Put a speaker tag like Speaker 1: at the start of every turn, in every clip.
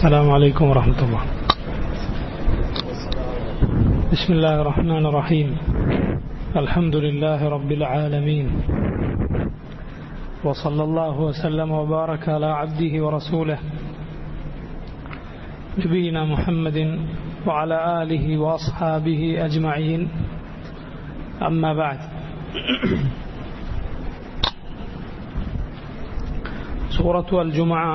Speaker 1: السلام عليكم ورحمة الله. بسم الله الرحمن الرحيم. الحمد لله رب العالمين، وصلى الله وسلم وبارك على عبده ورسوله نبينا محمد وعلى آله وأصحابه أجمعين. أما بعد. سورة الجمعة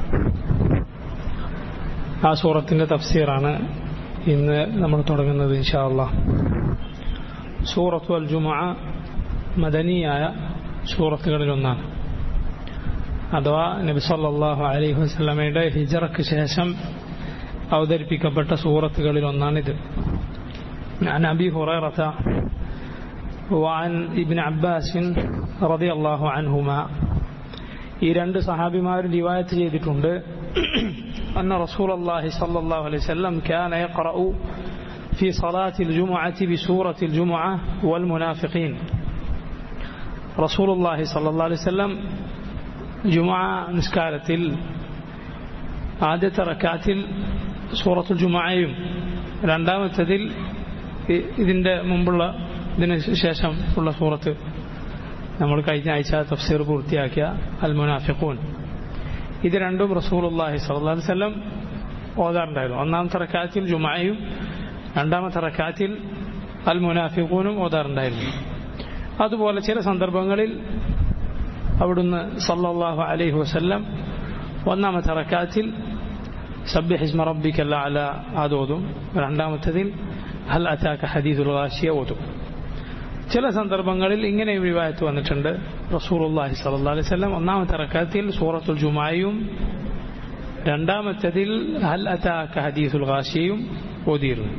Speaker 1: ആ സൂറത്തിൻ്റെ തഫ്സീറാണ് ഇന്ന് നമ്മൾ തുടങ്ങുന്നത് ഇൻഷാ അല്ലാഹ്. സൂറത്തു അൽ ജുമുഅ മദനിയായ സൂറത്തുകളിലൊന്നാണ്, അഥവാ നബി സല്ലല്ലാഹു അലൈഹി വസല്ലമയുടെ ഹിജ്റയ്ക്ക് ശേഷം അവതരിപ്പിക്കപ്പെട്ട സൂറത്തുകളിലൊന്നാണിത്. عن أبي هريرة وعن ابن عباس رضي الله عنهما. ഈ രണ്ട് സഹാബിമാരും റിവായത്ത് ചെയ്തിട്ടുണ്ട്. أن رسول الله صلى الله عليه وسلم كان يقرأ في صلاة الجمعة بسورة الجمعة والمنافقين. رسول الله صلى الله عليه وسلم جمعة നിസ്കാരത്തിൽ ആദ്യത്തെ റക്അത്തിൽ സൂറത്തുൽ ജുമുഅയും രണ്ടാമത്തേതിൽ ഇതിന്റെ മുമ്പുള്ള ഇതിന് ശേഷം ഉള്ള സൂറത്ത് നമ്മൾ കഴിഞ്ഞ ആഴ്ച തഫ്സീർ പൂർത്തിയാക്കിയ അൽ മുനാഫിഖൂൻ, ഇത് രണ്ടും റസൂലുള്ളാഹി സ്വല്ലല്ലാഹു അലൈഹി വസല്ലം ഓതാറുണ്ടായിരുന്നു. ഒന്നാമത്തെ റക്അത്തിൽ ജുമുഅയും രണ്ടാമത്തെ റക്അത്തിൽ അൽ മുനാഫിഖൂനും ഓതാറുണ്ടായിരുന്നു. അതുപോലെ ചില സന്ദർഭങ്ങളിൽ അവിടുന്ന് സല്ലല്ലാഹു അലൈഹി വസല്ലം ഒന്നാമത്തെ റക്അത്തിൽ സബ്ബിഹ് ഇസ്മ റബ്ബിക്കൽ അഅല അതോതും, രണ്ടാമത്തേതിൽ ഹൽ അതാക ഹദീസുൽ ഗാശിയ ഓതും. ചില സന്ദർഭങ്ങളിൽ ഇങ്ങനെ റിവായത്ത് വന്നിട്ടുണ്ട്, റസൂലുള്ളാഹി സ്വല്ലല്ലാഹു അലൈഹി വസല്ലം ഒന്നാമത്തെ റക്അത്തിൽ സൂറത്തുൽ ജുമുഅയും രണ്ടാമത്തേതിൽ ഹൽ അതാക ഹദീസുൽ ഗാശിയയും ഓതിയിരുന്നു.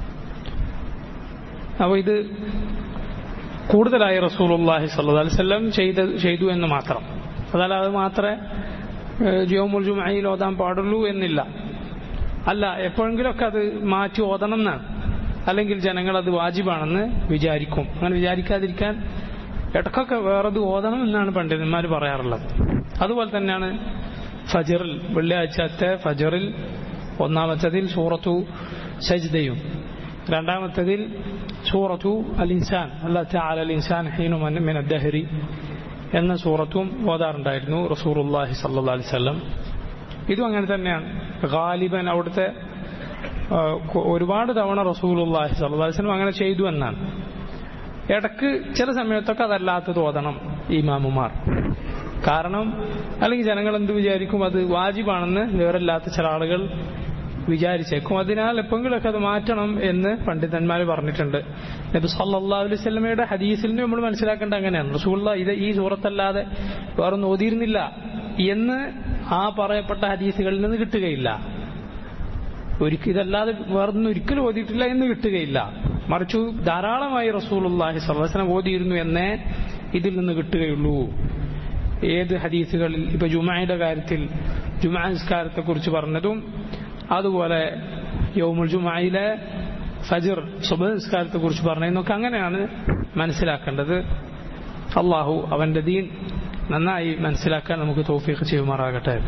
Speaker 1: അപ്പോൾ ഇത് കൂടുതലായി റസൂലുള്ളാഹി സ്വല്ലല്ലാഹു അലൈഹി വസല്ലം ചെയ്തു എന്ന് മാത്രം. അതല്ലാതെ അത് മാത്രമേ യൗമുൽ ജുമുഅയിൽ ഓതാൻ പാടുള്ളൂ എന്നില്ല. അല്ല, എപ്പോഴെങ്കിലുമൊക്കെ അത് മാറ്റി ഓതണം എന്നാണ്, അല്ലെങ്കിൽ ജനങ്ങൾ അത് വാജിബാണെന്ന് വിചാരിക്കും. അങ്ങനെ വിചാരിക്കാതിരിക്കാൻ ഇടക്കൊക്കെ വേറത് ഓതണം എന്നാണ് പണ്ഡിതന്മാർ പറയാറുള്ളത്. അതുപോലെ തന്നെയാണ് ഫജറിൽ, വെള്ളിയാഴ്ചത്തെ ഫജറിൽ ഒന്നാമത്തേതിൽ സൂറത്തു സജ്ദയും രണ്ടാമത്തേതിൽ സൂറത്തു അൽ ഇൻസാൻ അല്ലാഹു തആല അൽ ഇൻസാൻ ഹീനു മിന ദഹരി എന്ന സൂറത്തും ഓതാറുണ്ടായിരുന്നു റസൂലുള്ളാഹി സ്വല്ലല്ലാഹു അലൈഹി വസല്ലം. ഇതും അങ്ങനെ തന്നെയാണ്. ഗാലിബൻ അവിടുത്തെ ഒരുപാട് തവണ റസൂലുള്ളാഹി സ്വല്ലല്ലാഹു അലൈഹി വസല്ലം അങ്ങനെ ചെയ്തു എന്നാണ്. ഇടക്ക് ചില സമയത്തൊക്കെ അതല്ലാത്തത് ഓതണം ഇമാമുമാർ. കാരണം അല്ലെങ്കിൽ ജനങ്ങൾ എന്ത് വിചാരിക്കും, അത് വാജിബാണെന്ന് വേറല്ലാത്ത ചില ആളുകൾ വിചാരിച്ചേക്കും. അതിനാൽ എപ്പോഴെങ്കിലൊക്കെ അത് മാറ്റണം എന്ന് പണ്ഡിതന്മാർ പറഞ്ഞിട്ടുണ്ട്. നബി സല്ലല്ലാഹു അലൈഹി വസല്ലമയുടെ ഹദീസിൽ നിന്ന് നമ്മൾ മനസ്സിലാക്കേണ്ട അങ്ങനെയാണ്, റസൂലുള്ളാഹി ഇത് ഈ സൂറത്തല്ലാതെ വേറൊന്നും ഓതിയിരുന്നില്ല എന്ന് ആ പറയപ്പെട്ട ഹദീസുകളിൽ നിന്ന് കിട്ടുകയില്ല. ഇതല്ലാതെ വേറൊന്നും ഒരിക്കലും ഓതിയിട്ടില്ല എന്ന് കിട്ടുകയില്ല. മറിച്ച് ധാരാളമായി റസൂലുള്ളാഹി സ്വല്ലല്ലാഹു അലൈഹി വസല്ലം ഓതിയിരുന്നു എന്നേ ഇതിൽ നിന്ന് കിട്ടുകയുള്ളൂ. ഏത് ഹദീസുകളിൽ ഇപ്പൊ ജുമുഅയുടെ കാര്യത്തിൽ ജുമുഅ നിസ്കാരത്തെ കുറിച്ച് പറഞ്ഞതും, അതുപോലെ യൗമുൽ ജുമുഅയിലെ ഫജ്ർ സുബ്ഹ് നിസ്കാരത്തെ കുറിച്ച് പറഞ്ഞതൊക്കെ അങ്ങനെയാണ് മനസ്സിലാക്കേണ്ടത്. അല്ലാഹു അവന്റെ ദീൻ നന്നായി മനസ്സിലാക്കാൻ നമുക്ക് തൗഫീഖ് ചെയ്യുമാറാകട്ടെ.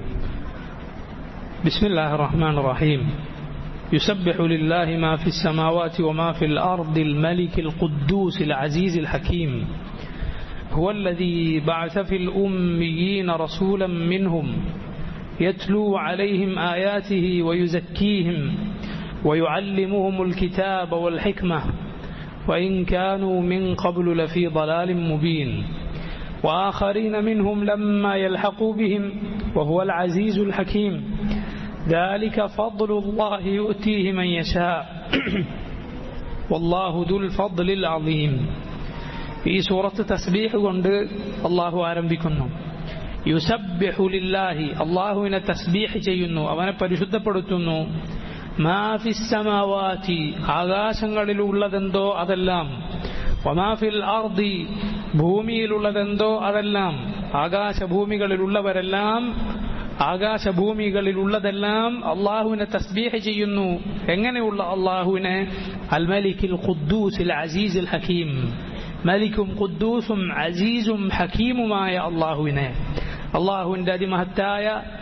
Speaker 1: بسم الله الرحمن الرحيم. يسبح لله ما في السماوات وما في الأرض الملك القدوس العزيز الحكيم. هو الذي بعث في الأميين رسولا منهم يتلو عليهم آياته ويزكيهم ويعلمهم الكتاب والحكمة وإن كانوا من قبل لفي ضلال مبين وآخرين منهم لما يلحقوا بهم وهو العزيز الحكيم. ذلك فضل الله يؤتيه من يشاء والله ذو الفضل العظيم. ഈ സൂറത്ത് തസ്ബീഹ് കൊണ്ട് അല്ലാഹു ആരംഭിക്കുന്നു. യുസബ്ബിഹു ലില്ലാഹി, അല്ലാഹുവിനെ തസ്ബീഹ് ചെയ്യുന്നു, അവനെ പരിശുദ്ധപ്പെടുത്തുന്നു. മാ ഫിസ് സമാവാതി, ആകാശങ്ങളിലുള്ളതെന്തോ അതെല്ലാം. വമാ ഫിൽ അർദി, ഭൂമിയിലുള്ളതെന്തോ അതെല്ലാം. ആകാശഭൂമികളിലുള്ളതെല്ലാം അള്ളാഹുവിനെ തസ്ബീഹ് ചെയ്യുന്നു. എങ്ങനെയുള്ള അള്ളാഹുവിനെ? അൽ മലിക്കിൽ ഖുദ്ദൂസിൽ അസീസിൽ ഹകീം, മലിക്കും ഖുദ്ദൂസും അസീസും ഹക്കീമുമായ അള്ളാഹുവിനെ, അള്ളാഹുവിന്റെ അതിമഹത്തായ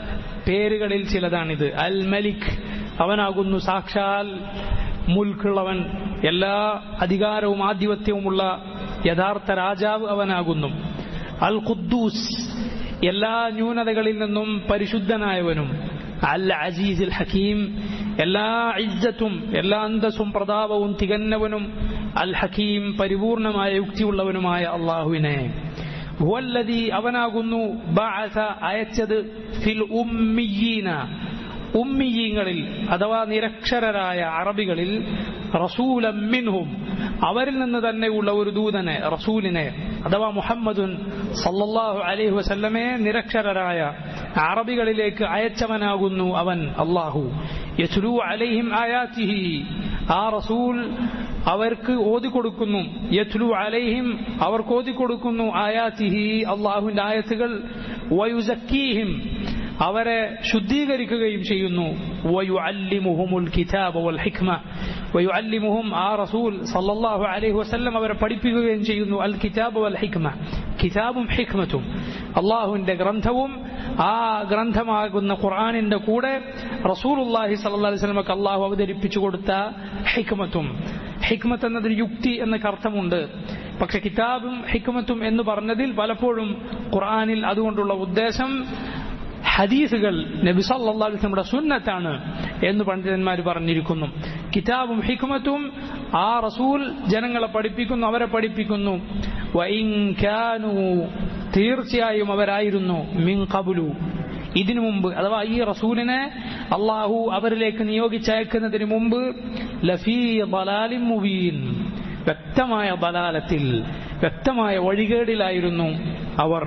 Speaker 1: പേരുകളിൽ ചിലതാണിത്. അൽ മലിക്, അവനാകുന്നു സാക്ഷാൽ മുൽക്കുള്ളവൻ, എല്ലാ അധികാരവും ആധിപത്യവുമുള്ള യഥാർത്ഥ രാജാവ് അവനാകുന്നു. അൽ ഖുദ്ദൂസ്, എല്ലാ ന്യൂനതകളിൽ നിന്നും പരിശുദ്ധനായവനും. അൽ അസീസ് അൽ ഹക്കീം, എല്ലാ ഇജ്ജത്തും എല്ലാ അന്തസ്സും പ്രതാപവും തികഞ്ഞവനും. അൽ ഹക്കീം, പരിപൂർണമായ യുക്തിയുള്ളവനുമായ അള്ളാഹുവിനെ. ഹുവല്ലദീ, അവനാകുന്നു ബഅസ, അയച്ചത്, ഫിൽ ഉമ്മിയീന, ഉമ്മിയീങ്ങളിൽ അഥവാ നിരക്ഷരരായ അറബികളിൽ, റസൂലൻ മിൻഹും, അവരിൽ നിന്ന് തന്നെയുള്ള ഒരു ദൂതനെ, റസൂലിനെ അഥവാ മുഹമ്മദുൻ സല്ലല്ലാഹു അലൈഹി വസല്ലമയെ നിരക്ഷരരായ അറബികളിലേക്ക് അയച്ചവനാകുന്നു അവൻ അല്ലാഹു. യത്ലൂ അലൈഹിം ആയാതിഹി, ആ റസൂൽ അവർക്ക് ഓതിക്കൊടുക്കുന്നു. യത്ലൂ അലൈഹിം, അവർക്ക് ഓതിക്കൊടുക്കുന്നു. ആയാതിഹി, അല്ലാഹുവിന്റെ ആയത്തുകൾ. വയുസക്കീഹിം, അവരെ ശുദ്ധീകരിക്കുകയും ചെയ്യുന്നു. വയുഅല്ലിമുഹുമുൽ കിതാബ വൽ ഹിക്മ, വയുഅല്ലിമുഹും, ആ റസൂൽ സല്ലല്ലാഹു അലൈഹി വസല്ലം അവരെ പഠിപ്പിക്കുകയും ചെയ്യുന്നു. അൽ കിതാബ വൽ ഹിക്മ, കിതാബും ഹിക്മത്തും, അള്ളാഹുവിന്റെ ഗ്രന്ഥവും ആ ഗ്രന്ഥമാകുന്ന ഖുർആനിന്റെ കൂടെ റസൂലുള്ളാഹി സ്വല്ലല്ലാഹു അലൈഹി വസല്ലമക്ക് അള്ളാഹു അവതരിപ്പിച്ചു കൊടുത്ത ഹിക്മത്തും. ഹിക്മത്ത് എന്നതിന് യുക്തി എന്നൊക്കെ അർത്ഥമുണ്ട്. പക്ഷെ കിതാബും ഹിക്മത്തും എന്ന് പറഞ്ഞതിൽ പലപ്പോഴും ഖുർആനിൽ അതുകൊണ്ടുള്ള ഉദ്ദേശം ഹദീസുകൾ, നബി സല്ലല്ലാഹു അലൈഹി വസല്ലമയുടെ സുന്നത്താണ് എന്ന് പണ്ഡിതന്മാർ പറഞ്ഞിരിക്കുന്നു. കിതാബും ഹിക്മത്തും, ആ റസൂൽ ജനങ്ങളെ പഠിപ്പിക്കുന്നു, അവരെ പഠിപ്പിക്കുന്നു. വഇൻ കാനൂ, തീർച്ചയായും അവരായിരുന്നു, മിൻ ഖബ്ലു, ഇതിനു മുമ്പ്, അഥവാ ഈ റസൂലിനെ അള്ളാഹു അവരിലേക്ക് നിയോഗിച്ചയക്കുന്നതിന് മുമ്പ്, ലഫീ ളലാലിൻ മുബീൻ, വ്യക്തമായ ബലാലത്തിൽ, വ്യക്തമായ വഴികേടിലായിരുന്നു അവർ.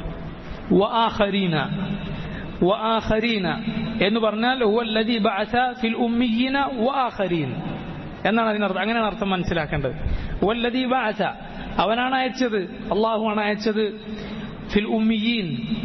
Speaker 1: വആഖരീന, വആഖരീന എന്ന് പറഞ്ഞാൽ ഹുവല്ലദീ ബഅസ ഫിൽ ഉമ്മിയീന വആഖരീൻ എന്നാണ് അതിനർത്ഥം. അങ്ങനെയാണ് അർത്ഥം മനസ്സിലാക്കേണ്ടത്. ഹുവല്ലദീ ബഅസ, അവനാണ് അയച്ചത്, അള്ളാഹുവാണ് അയച്ചത്. ഫിൽ ഉമ്മിയീൻ,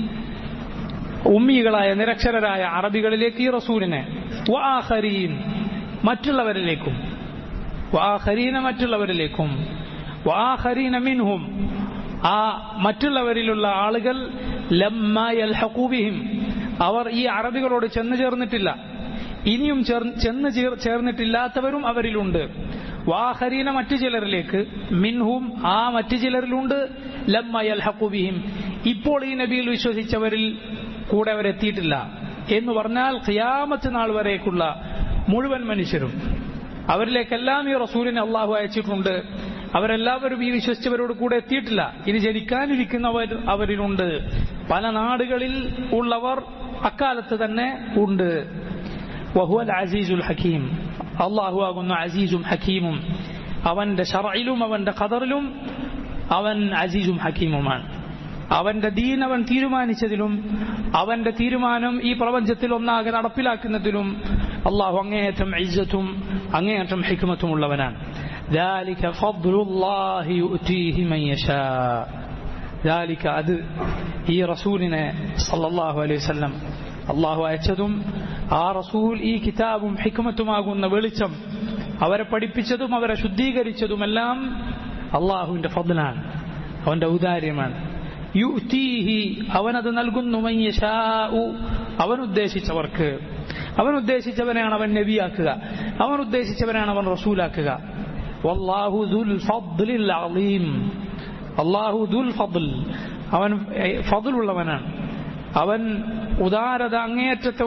Speaker 1: ഉമ്മികളായ നിരക്ഷരരായ അറബികളിലേക്ക് ഈ റസൂലിനെ. വആഖരീൻ, മറ്റുള്ളവരിലേക്കും. വആഖരീന, മറ്റുള്ളവരിലേക്കും. വആഖരീന മിൻഹും, ആ മറ്റുള്ളവരിലുള്ള ആളുകൾ, ലമ്മ യൽഹഖു ബിഹിം, അവർ ഈ അറബികളോട് ചെന്ന് ചേർന്നിട്ടില്ല, ഇനിയും ചെന്ന് ചേർന്നിട്ടില്ലാത്തവരും അവരിലുണ്ട്. വാഖരീന, മറ്റു ചിലരിലേക്ക്. മിൻഹും, ആ മറ്റു ചിലരിലുണ്ട്. ലമ്മ യൽഹഖു ബിഹിം, ഇപ്പോൾ ഈ നബിയിൽ വിശ്വസിച്ചവരിൽ കൂടെ അവരെത്തിയിട്ടില്ല എന്ന് പറഞ്ഞാൽ ഖിയാമത്ത് നാൾ വരേക്കുള്ള മുഴുവൻ മനുഷ്യരും, അവരിലേക്കെല്ലാം ഈ റസൂലിനെ അള്ളാഹു അയച്ചിട്ടുണ്ട്. അവരെല്ലാവരും ഈ വിശ്വസിച്ചവരോട് കൂടെ എത്തിയിട്ടില്ല. ഇനി ജനിക്കാനിരിക്കുന്നവർ അവരിലുണ്ട്. പല നാടുകളിൽ ഉള്ളവർ അക്കാലത്ത് തന്നെ ഉണ്ട്. വഹുവൽ അസീസുൽ ഹക്കീം, അള്ളാഹു ആകുന്ന അസീസും ഹക്കീമും. അവന്റെ ശർഇലും അവന്റെ ഖദറിലും അവൻ അസീസും ഹക്കീമുമാണ്. അവന്റെ ദീൻ അവൻ തീരുമാനിച്ചതിലും അവന്റെ തീരുമാനം ഈ പ്രപഞ്ചത്തിൽ ഒന്നാകെ നടപ്പിലാക്കുന്നതിലും അള്ളാഹു അങ്ങേയറ്റം ഇസ്സത്തും അങ്ങേയറ്റം ഹിക്മത്തും ഉള്ളവനാണ്. ذلك فضل الله يؤتيه من يشاء. ذلك, അത് ഈ റസൂലിനെ സല്ലല്ലാഹു അലൈഹി വസല്ലം അള്ളാഹു അയച്ചതും ആ റസൂൽ ഈ കിതാബും ഹിക്മത്തുമാകുന്ന വെളിച്ചം അവരെ പഠിപ്പിച്ചതും അവരെ ശുദ്ധീകരിച്ചതുമെല്ലാം അള്ളാഹുവിന്റെ ഫദ്ലാണ്, അവന്റെ ഔദാര്യമാണ്. യുഅ്തീഹി, അവനത് നൽകുന്നു. മൻ യശാഉ, അവൻ ഉദ്ദേശിച്ചവർക്ക്. അവൻ ഉദ്ദേശിച്ചവനെയാണ് അവൻ നബിയാക്കുക, അവൻ ഉദ്ദേശിച്ചവനാണ് അവൻ റസൂലാക്കുക. വല്ലാഹു ദുൽ ഫദ്ലിൽ അളീം, അല്ലാഹു ദുൽ ഫദ്ൽ, അവൻ ഫദ്ലുള്ളവനാണ്. അവൻ ഉദാരത, അങ്ങേയറ്റത്തെ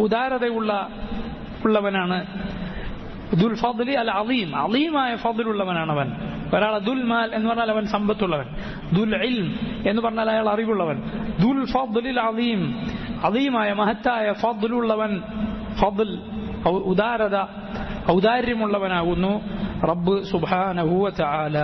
Speaker 1: ഉദാരതയുള്ളവനാണ്. ദുൽ ഫദ്ലി അൽ അളീം, അളീമായ ഫദ്ലുള്ളവനാണ് അവൻ. ഒരാളെ ദുൽ മാൽ എന്ന് പറഞ്ഞാൽ അവൻ സമ്പത്തുള്ളവൻ, ദുൽ ഇൽം എന്ന് പറഞ്ഞാൽ അയാൾ അറിവുള്ളവൻ. ദുൽ ഫദ്ലിൽ അളീം, അളീമായ മഹത്തായ ഫദ്ലുള്ളവൻ, ഫദ്ൽ ഉദാരത ഔദാര്യമുള്ളവനാകുന്നു റബ്ബ് സുബ്ഹാനഹു വ തആല.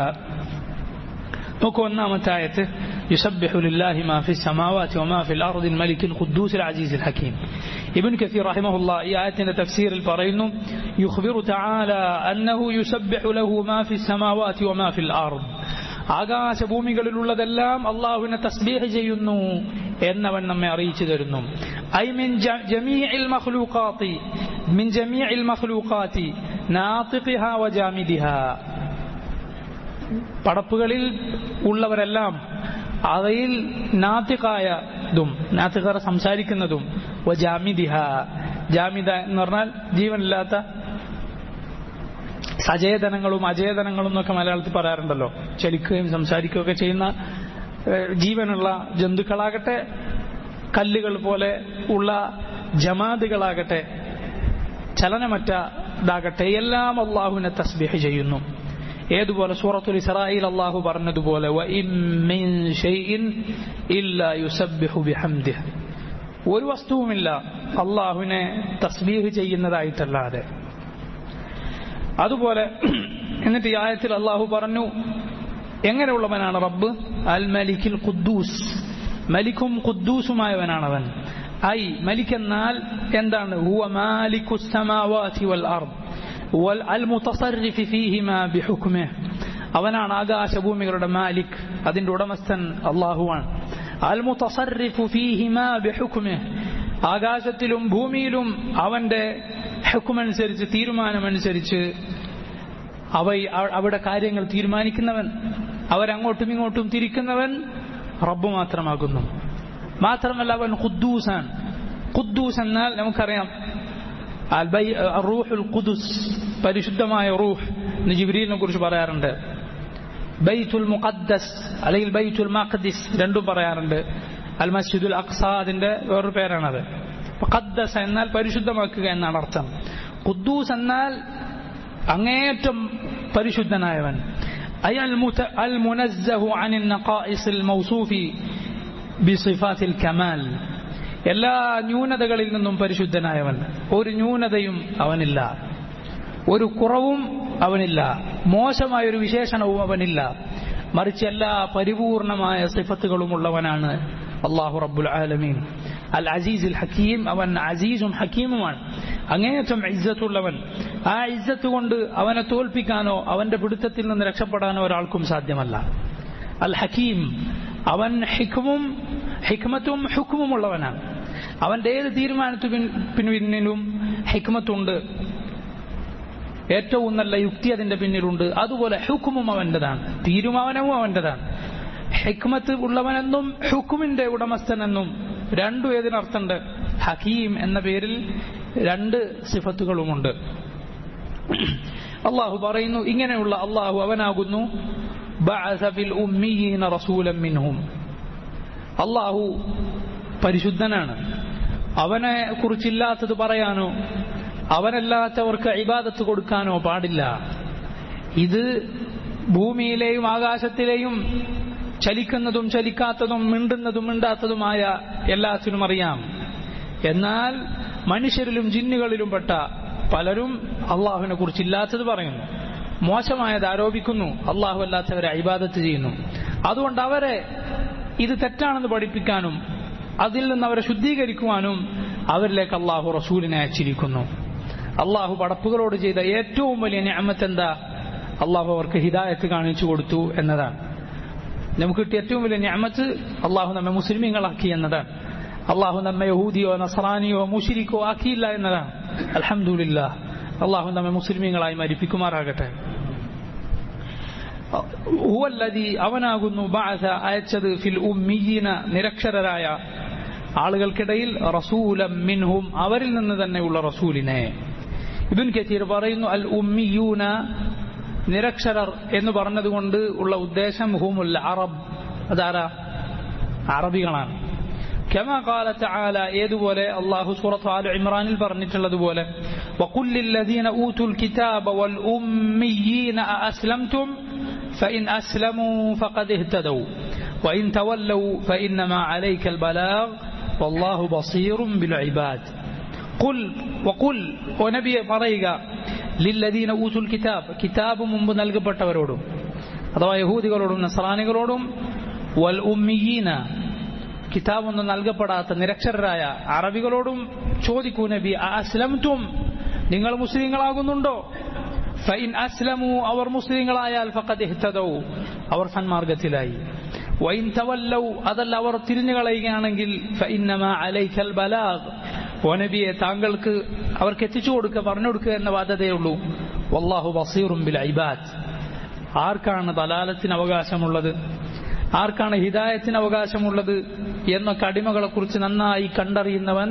Speaker 1: നോക്കൂ, ഒന്നാമത്തെ ആയത്ത്, يسبح لله ما في السماوات وما في الأرض الملك القدوس العزيز الحكيم. ابن كثير رحمه الله ഈ ആയത്തിന്റെ തഫ്സീറിൽ പറയുന്നു, يخبر تعالى أنه يسبح له ما في السماوات وما في الأرض. ആകാശഭൂമികളിലുള്ളതെല്ലാം അള്ളാഹുവിനെ തസ്ബീഹ് ചെയ്യുന്നു എന്നവൻ നമ്മെ അറിയിച്ചു തരുന്നു. ഐ മിൻ ജമീഇൽ മഖ്ലൂഖാതി, മിൻ ജമീഇൽ മഖ്ലൂഖാതി നാതിഖിഹാ വജാമിദിഹാ, പടപ്പുകളിൽ ഉള്ളവരെല്ലാം അവയിൽ നാതിഖായതും, നാതിഖ സംസാരിക്കുന്നതും വജാമിദിഹ. ജാമിദ എന്ന് പറഞ്ഞാൽ ജീവനില്ലാത്ത സചേതനങ്ങളും അചേതനങ്ങളും എന്നൊക്കെ മലയാളത്തിൽ പറയാറുണ്ടല്ലോ. ചലിക്കുകയും സംസാരിക്കുകയൊക്കെ ചെയ്യുന്ന ജീവനുള്ള ജന്തുക്കളാകട്ടെ, കല്ലുകൾ പോലെ ഉള്ള ജമാദുകളാകട്ടെ, ചലനമറ്റതാകട്ടെ, എല്ലാം അള്ളാഹുവിനെ തസ്ബീഹ് ചെയ്യുന്നു. ഏതുപോലെ സൂറത്തുൽ ഇസ്രായിൽ അള്ളാഹു പറഞ്ഞതുപോലെ വഇൻ മിൻ ഷൈഇൻ ഇല്ലാ യുസബ്ബിഹു ബിഹംദിഹി, ഒരു വസ്തുവുമില്ല അള്ളാഹുവിനെ തസ്ബീഹ് ചെയ്യുന്നതായിട്ടല്ലാതെ. അതുപോലെ എന്നിട്ട് ഈ ആയത്തിൽ അള്ളാഹു പറഞ്ഞു എങ്ങനെയുള്ളവനാണ് റബ്ബ്? അൽ മലിക്കുൽ ഖുദ്ദൂസ്, മലിക്കും ഖുദ്ദൂസുമായവനാണവൻ. ഐ മലിക് എന്നാൽ എന്താണ്? ഹുവ മാലിക്കുസ് സമാവാതി വൽ അർദ് വൽ അൽ മുതസർരിഫ് ഫീഹിമാ ബിഹുക്മിഹി, അവനാണ് ആകാശഭൂമികളുടെ മാലിക്, അതിന്റെ ഉടമസ്ഥൻ അല്ലാഹുവാണ്. അൽ മുതസർരിഫ് ഫീഹിമാ ബിഹുക്മിഹി, ആകാശത്തിലും ഭൂമിയിലും അവന്റെ ഹുക്മനുസരിച്ച്, തീരുമാനമനുസരിച്ച് അവിടെ കാര്യങ്ങൾ തീരുമാനിക്കുന്നവൻ, അവരങ്ങോട്ടും ഇങ്ങോട്ടും തിരിക്കുന്നവൻ റബ്ബ് മാത്രമാകുന്നു. മാത്രമല്ല അവൻ ഖുദ്ദൂസാൻ. ഖുദ്ദൂസ് എന്നാൽ നമുക്കറിയാം റൂഹുൽ ഖുദുസ്, പരിശുദ്ധമായ റൂഹ് എന്ന് ജിബ്രീലിനെ കുറിച്ച് പറയാറുണ്ട്. ബൈത്തുൽ മുഖദ്ദസ് അല്ലെങ്കിൽ ബൈത്തുൽ മഖ്ദിസ് രണ്ടും പറയാറുണ്ട്. അൽ മസ്ജിദുൽ അഖ്സ അതിന്റെ വേറൊരു പേരാണത്. ഖദ്ദസ എന്നാൽ പരിശുദ്ധമാക്കുക എന്നാണ് അർത്ഥം. ഖുദ്ദൂസ് എന്നാൽ അങ്ങേയറ്റം പരിശുദ്ധനായവൻ. അൽ മുനസ്സഹു അനിൻ നഖായിസിൽ മൗസൂഫി ബിസിഫാത്തിൽ കമാൽ, എല്ലാ ന്യൂനതകളിൽ നിന്നും പരിശുദ്ധനായവൻ. ഒരു ന്യൂനതയും അവനില്ല, ഒരു കുറവും അവനില്ല, മോശമായൊരു വിശേഷണവും അവനില്ല. മറിച്ച് എല്ലാ പരിപൂർണമായ സിഫത്തുകളും ഉള്ളവനാണ് അല്ലാഹു റബ്ബുൽ ആലമീൻ. അൽ അസീസുൽ ഹക്കീം, അവൻ അസീസും ഹക്കീമുമാണ്, അങ്ങേയറ്റം ഇസ്സത്തുള്ളവൻ. ആ ഇസ്സത്ത് കൊണ്ട് അവനെ തോൽപ്പിക്കാനോ അവന്റെ പിടുത്തത്തിൽ നിന്ന് രക്ഷപ്പെടാനോ ഒരാൾക്കും സാധ്യമല്ല. അൽ ഹക്കീം, അവൻ ഹിക്മത്തും ഹുക്മും ഉള്ളവനാണ്. അവന്റെ ഏത് തീരുമാനത്തിനു പിന്നിലും ഹിക്മത്തുണ്ട്, ഏറ്റവും നല്ല യുക്തി അതിന്റെ പിന്നിലുണ്ട്. അതുപോലെ ഹുക്മും അവന്റേതാണ്, തീരുമാനവും അവന്റേതാണ്. ഹിക്മത്ത് ഉള്ളവനെന്നും ഹുക്മിന്റെ ഉടമസ്ഥനെന്നും രണ്ടും ഏതിനർത്ഥമുണ്ട്? ഹക്കീം എന്ന പേരിൽ രണ്ട് സിഫത്തുകളുമുണ്ട്. അള്ളാഹു പറയുന്നു ഇങ്ങനെയുള്ള അള്ളാഹു അവനാകുന്നു ബഅസ ഫിൽ ഉമ്മീന റസൂലൻ മിൻഹും. അള്ളാഹു പരിശുദ്ധനാണ്, അവനെ കുറിച്ചില്ലാത്തത് പറയാനോ അവനല്ലാത്തവർക്ക് ഇബാദത്ത് കൊടുക്കാനോ പാടില്ല. ഇത് ഭൂമിയിലെയും ആകാശത്തിലെയും ചലിക്കുന്നതും ചലിക്കാത്തതും മിണ്ടുന്നതും മിണ്ടാത്തതുമായ എല്ലാത്തിനും അറിയാം. എന്നാൽ മനുഷ്യരിലും ജിന്നുകളിലും പെട്ട പലരും അള്ളാഹുവിനെ കുറിച്ചില്ലാത്തത് പറയുന്നു, മോശമായത് ആരോപിക്കുന്നു, അള്ളാഹു അല്ലാത്തവരെ ഇബാദത്ത് ചെയ്യുന്നു. അതുകൊണ്ട് അവരെ ഇത് തെറ്റാണെന്ന് പഠിപ്പിക്കാനും അതിൽ നിന്ന് അവരെ ശുദ്ധീകരിക്കുവാനും അവരിലേക്ക് അള്ളാഹു റസൂലിനെ അയച്ചിരിക്കുന്നു. അള്ളാഹു പടപ്പുകളോട് ചെയ്ത ഏറ്റവും വലിയ നിഅമത്ത് എന്താ? അള്ളാഹു അവർക്ക് ഹിദായത്ത് കാണിച്ചു കൊടുത്തു എന്നതാണ്. നമുക്ക് കിട്ടിയ ഏറ്റവും വലിയ നിഅമത്ത് അള്ളാഹു നമ്മെ മുസ്ലിമീങ്ങളാക്കി എന്നതാണ്. അള്ളാഹു നമ്മെ യഹൂദിയോ നസ്രാനിയോ മുശ്രിക്കോ ആക്കിയില്ല എന്നതാണ്. അൽഹംദുലില്ലാഹ്, അള്ളാഹു നമ്മെ മുസ്ലിമീങ്ങളായി മരിപ്പിക്കുമാറാകട്ടെ. ഹുവല്ലദീ, അവനാകുന്നു ബഅസ, അയച്ചത്, ഫിൽ ഉമ്മീന, നിരക്ഷരരായ ആളുകൾക്കിടയിൽ, റസൂലൻ മിൻഹും, അവരിൽ നിന്ന് തന്നെയുള്ള റസൂലിനെ. ഇബ്ൻ കസീർ പറയുന്നു അൽ ഉമ്മിയൂന, നിരക്ഷരർ എന്ന് പറഞ്ഞതുകൊണ്ട് ഉള്ള ഉദ്ദേശം ഹുമുൽ അറബ്, അതാരാ? അറബികളാണ്. കമാ ഖാല തആല, ഏതുപോലെ അല്ലാഹു സൂറത്ത് ആല ഇംറാനിൽ പറഞ്ഞിട്ടുള്ളതുപോലെ വഖുൽ ലില്ലദീന ഊതുൽ കിതാബ വൽ ഉമ്മിയീന അസ്ലംതും ഫഇൻ അസ്ലമൂ ഫഖദ് ഇഹ്തദൗ വഇൻ തവല്ലൗ ഫഇന്നമാ അലൈക്കൽ ബലാഗ് വല്ലാഹു ബസീറും ബിൽ ഇബാദ്. ഖുൽ വഖുൽ, ഓ നബിയെ പറയുക, ലില്ലദീന ഊതുൽ കിതാബ്, കിതാബ് മുമ്പ് നൽകപ്പെട്ടവരോടും അഥവാ യഹൂദികളോടും നസ്രാനികളോടും, വൽ ഉമ്മിയീന, കിതാബൊന്നും നൽകപ്പെടാത്ത നിരക്ഷരരായ അറബികളോടും ചോദിക്കൂ നബി, അസ്ലംതും, നിങ്ങൾ മുസ്ലിങ്ങളാകുന്നുണ്ടോ? ഫഇൻ അസ്ലമു, അവർ മുസ്ലിങ്ങളായാൽ, ഫഖദ് ഇഹ്തദൗ, അവർ സന്മാർഗത്തിലായി. വഇൻ തവല്ലൗ, അതല്ല അവർ തിരിഞ്ഞു കളയുകയാണെങ്കിൽ, ഫഇന്നമാ അലൈക്കൽ ബലാഗ്, ഓ നബിയെ താങ്കൾക്ക് അവർക്ക് എത്തിച്ചു കൊടുക്കുക, പറഞ്ഞു കൊടുക്കുക എന്ന ബാധ്യതയുള്ളൂ. വല്ലാഹു ബസീറും ബിൽ ഇബാദ്, ആർക്കാണ് ദലാലത്തിന് അവകാശമുള്ളത്, ആർക്കാണ് ഹിദായത്തിന് അവകാശമുള്ളത് എന്നൊക്കെ അടിമകളെ കുറിച്ച് നന്നായി കണ്ടറിയുന്നവൻ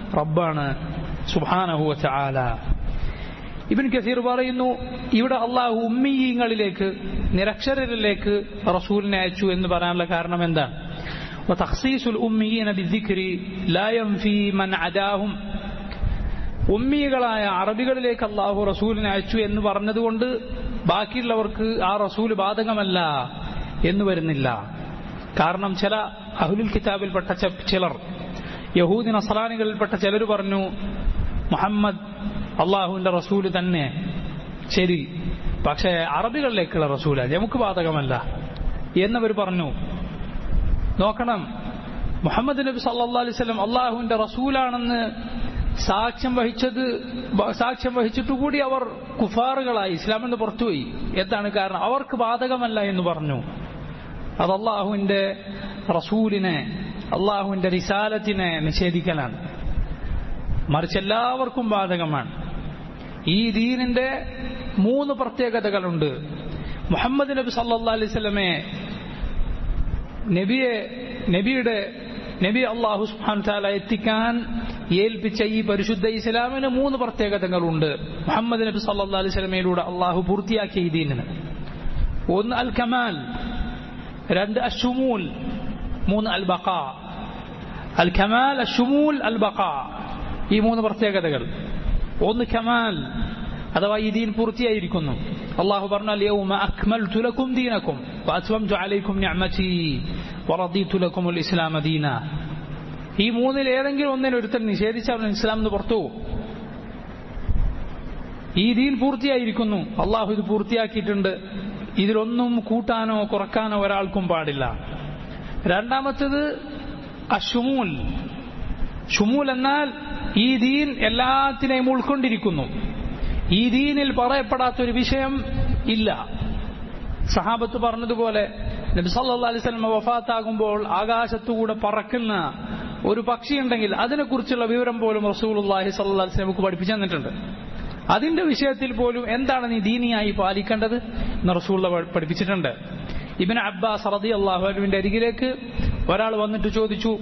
Speaker 1: റബ്ബാണ് സുബ്ഹാനഹു വ തആല. ഇബ്നു കസീർ പറയുന്നു, ഇവിടെ അള്ളാഹു ഉമ്മീയങ്ങളിലേക്ക്, നിരക്ഷരരിലേക്ക് റസൂലിനെ അയച്ചു എന്ന് പറയാനുള്ള കാരണം എന്താണ്? വതഖ്സീസുൽ ഉമ്മീന ബിദ്ദിക്രി ലാ യൻഫി മൻ അദാഹും. ഉമ്മീകളായ അറബികളിലേക്ക് അള്ളാഹു റസൂലിനെ അയച്ചു എന്ന് പറഞ്ഞതുകൊണ്ട് ബാക്കിയുള്ളവർക്ക് ആ റസൂൽ ബാധകമല്ല എന്ന് വരുന്നില്ല. കാരണം ചില അഹ്ലുൽ കിതാബിൽപ്പെട്ട ചിലർ, യഹൂദി നസ്രാനികളിൽപ്പെട്ട ചിലർ പറഞ്ഞു, മുഹമ്മദ് അള്ളാഹുവിന്റെ റസൂല് തന്നെ ശരി, പക്ഷേ അറബികളിലേക്കുള്ള റസൂല നമുക്ക് ബാധകമല്ല എന്നവർ പറഞ്ഞു. നോക്കണം, മുഹമ്മദ് നബി സല്ലല്ലാഹു അലൈഹി വസല്ലം അള്ളാഹുവിന്റെ റസൂലാണെന്ന് സാക്ഷ്യം വഹിച്ചിട്ടുകൂടി അവർ കുഫാറുകളായി, ഇസ്ലാമിൽ നിന്ന് പുറത്തുപോയി. എന്താണ് കാരണം? അവർക്ക് ബാധകമല്ല എന്ന് പറഞ്ഞു. അത് അള്ളാഹുവിന്റെ റസൂലിനെ, അള്ളാഹുവിന്റെ റിസാലത്തിനെ നിഷേധിക്കലാണ്. മറിച്ച് എല്ലാവർക്കും ബാധകമാണ്. ഈ ദീനിന്റെ 3 പ്രത്യേകതകളുണ്ട്. മുഹമ്മദ് നബി സല്ലല്ലാഹു അലൈഹി വസല്ലമയെ നബി അല്ലാഹു സുബ്ഹാനഹു വ തആല എത്തിക്കാൻ ഏൽപ്പിച്ച ഈ പരിശുദ്ധ ഇസ്ലാമിന് 3 പ്രത്യേകതകളുണ്ട്. മുഹമ്മദ് നബി സല്ലല്ലാഹു അലൈഹി വസല്ലമയിലൂടെ അല്ലാഹു പൂർത്തിയാക്കിയ ഈ ദീനിന്. 1 അൽ കമാൽ, 2 അശ്ശുമൂൽ, 3 അൽ ബഖാ. അൽ കമാൽ, അശ്ശുമൂൽ, അൽ ബഖാ, ഈ 3 പ്രത്യേകതകൾ. 1 കമാൽ അഥവാ ഈ ദീൻ പൂർത്തിയായിരിക്കുന്നു. അല്ലാഹു പറഞ്ഞു, അൽയൗമ അക്മൽതു ലക്കും ദീനക്കും വഅത്മംതു അലൈക്കും നിഅമതി വറദീതു ലക്കുമുൽ ഇസ്ലാമ ദീന. ഈ 3-ൽ ഏതെങ്കിലും ഒന്നിനെ ഒരുത്തൻ നിഷേധിച്ചാൽ ഇസ്ലാമിൽ നിന്ന് പുറത്തു പോകും. ഈ ദീൻ പൂർത്തിയായിരിക്കുന്നു, അള്ളാഹു ഇത് പൂർത്തിയാക്കിയിട്ടുണ്ട്. ഇതിലൊന്നും കൂട്ടാനോ കുറക്കാനോ ഒരാൾക്കും പാടില്ല. രണ്ടാമത്തേത് അശ്ശുമൂൽ. ഷുമൂൽ എന്നാൽ ഈ ദീൻ എല്ലാത്തിനെയും ഉൾക്കൊണ്ടിരിക്കുന്നു. ഈ ദീനിൽ പറയപ്പെടാത്തൊരു വിഷയം ഇല്ല. സഹാബത്ത് പറഞ്ഞതുപോലെ നബി സല്ലല്ലാഹു അലൈഹി വസല്ലം വഫാത്താകുമ്പോൾ ആകാശത്തുകൂടെ പറക്കുന്ന ഒരു പക്ഷിയുണ്ടെങ്കിൽ അതിനെക്കുറിച്ചുള്ള വിവരം പോലും റസൂലുള്ളാഹി സ്വല്ലല്ലാഹു അലൈഹി വസല്ലം നമുക്ക് പഠിപ്പിച്ചു തന്നിട്ടുണ്ട്. അതിന്റെ വിഷയത്തിൽ പോലും എന്താണ് നീ ദീനിയായി പാലിക്കേണ്ടത് എന്ന് റസൂലുള്ളാഹി പഠിപ്പിച്ചിട്ടുണ്ട്. ഇബ്നു അബ്ബാസ് റളിയല്ലാഹു അൻഹുവിന്റെ അരികിലേക്ക് ഒരാൾ വന്നിട്ട് ചോദിച്ചു,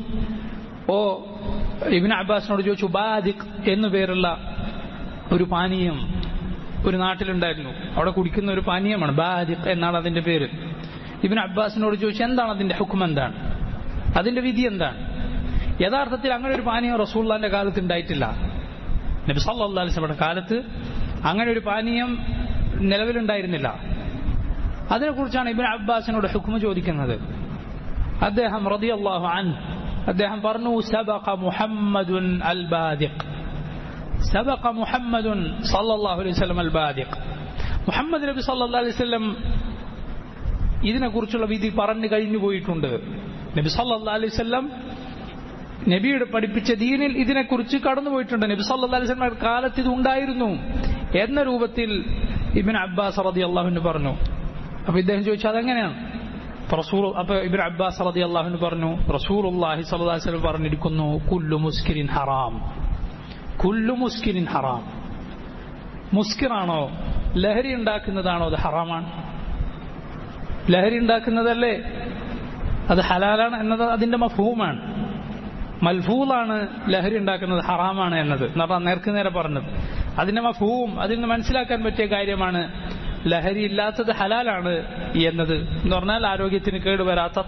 Speaker 1: ഇബ്നു അബ്ബാസിനോട് ചോദിച്ചു, ബാദിഖ് എന്നു പേരുള്ള ഒരു പാനീയം ഒരു നാട്ടിലുണ്ടായിരുന്നു. അവിടെ കുടിക്കുന്ന ഒരു പാനീയമാണ്, ബാദിഖ് എന്നാണ് അതിന്റെ പേര്. ഇബ്നു അബ്ബാസിനോട് ചോദിച്ചു, എന്താണ് അതിന്റെ ഹുക്ം, എന്താണ് അതിന്റെ വിധി, എന്താണ്? യഥാർത്ഥത്തിൽ അങ്ങനെ ഒരു പാനീയം റസൂലുള്ളാഹിന്റെ കാലത്ത് ഉണ്ടായിട്ടില്ല. നബി സല്ലല്ലാഹു അലൈഹി വസല്ലമയുടെ കാലത്ത് അങ്ങനെ ഒരു പാനീയം നിലവിലുണ്ടായിരുന്നില്ല. അതിനെക്കുറിച്ചാണ് ഇബ്നു അബ്ബാസിനോട് ഹുക്ം ചോദിക്കുന്നത്. അദ്ദേഹം റളിയല്ലാഹു അൻഹു അദ്ദേഹം പറഞ്ഞു, സബഖ മുഹമ്മദുൻ അൽ ബാദിഖ്. സബഖ മുഹമ്മദുൻ സല്ലല്ലാഹു അലൈഹി വസല്ലം അൽ ബാദിഖ്. മുഹമ്മദ് നബി സല്ലല്ലാഹു അലൈഹി വസല്ലം ഇതിനെക്കുറിച്ചുള്ള വിധി പറഞ്ഞു കഴിഞ്ഞു പോയിട്ടുണ്ട്. നബി സല്ലല്ലാഹു അലൈഹി വസല്ലം നബിയുടെ പഠിപ്പിച്ച ദീനിൽ ഇതിനെക്കുറിച്ച് കടന്നുപോയിട്ടുണ്ട്. നബി സല്ലല്ലാഹു അലൈഹി വസല്ലം കാലത്ത് ഇത് ഉണ്ടായിരുന്നു എന്ന രൂപത്തിൽ ഇബ്നു അബ്ബാസ് റളിയല്ലാഹു അൻഹു പറഞ്ഞു. അപ്പോൾ ഇദ്ദേഹം ചോദിച്ചു, അതെങ്ങനെയാണ്? അപ്പോൾ ഇബ്നു അബ്ബാസ് റളിയല്ലാഹു അൻഹു പറഞ്ഞു, റസൂലുള്ളാഹി സ്വല്ലല്ലാഹു അലൈഹി വസല്ലം പറഞ്ഞിരിക്കുന്നു, കുല്ലു മുസ്കിരിൻ ഹറാം, കുല്ലു മുസ്കിരിൻ ഹറാം. മുസ്കിറാണോ, ലഹരി ഉണ്ടാക്കുന്നതാണോ അത് ഹറാമാണ്. ലഹരി ഉണ്ടാക്കുന്നതല്ലേ അത് ഹലാലാണ് എന്നത് അതിന്റെ മഫ്ഹൂമാണ്. മൽഫൂളാണ് ലഹരി ഉണ്ടാക്കുന്നത് ഹറാമാണ് എന്നത്, നേർക്ക് നേരെ പറഞ്ഞത്. അതിന്റെ മഫ്ഹൂം, അതിന് മനസ്സിലാക്കാൻ പറ്റിയ കാര്യമാണ് ലഹരി ഇല്ലാത്തത് ഹലാലാണ് എന്നത്. എന്ന് പറഞ്ഞാൽ ആരോഗ്യത്തിന് കേടുവരാത്ത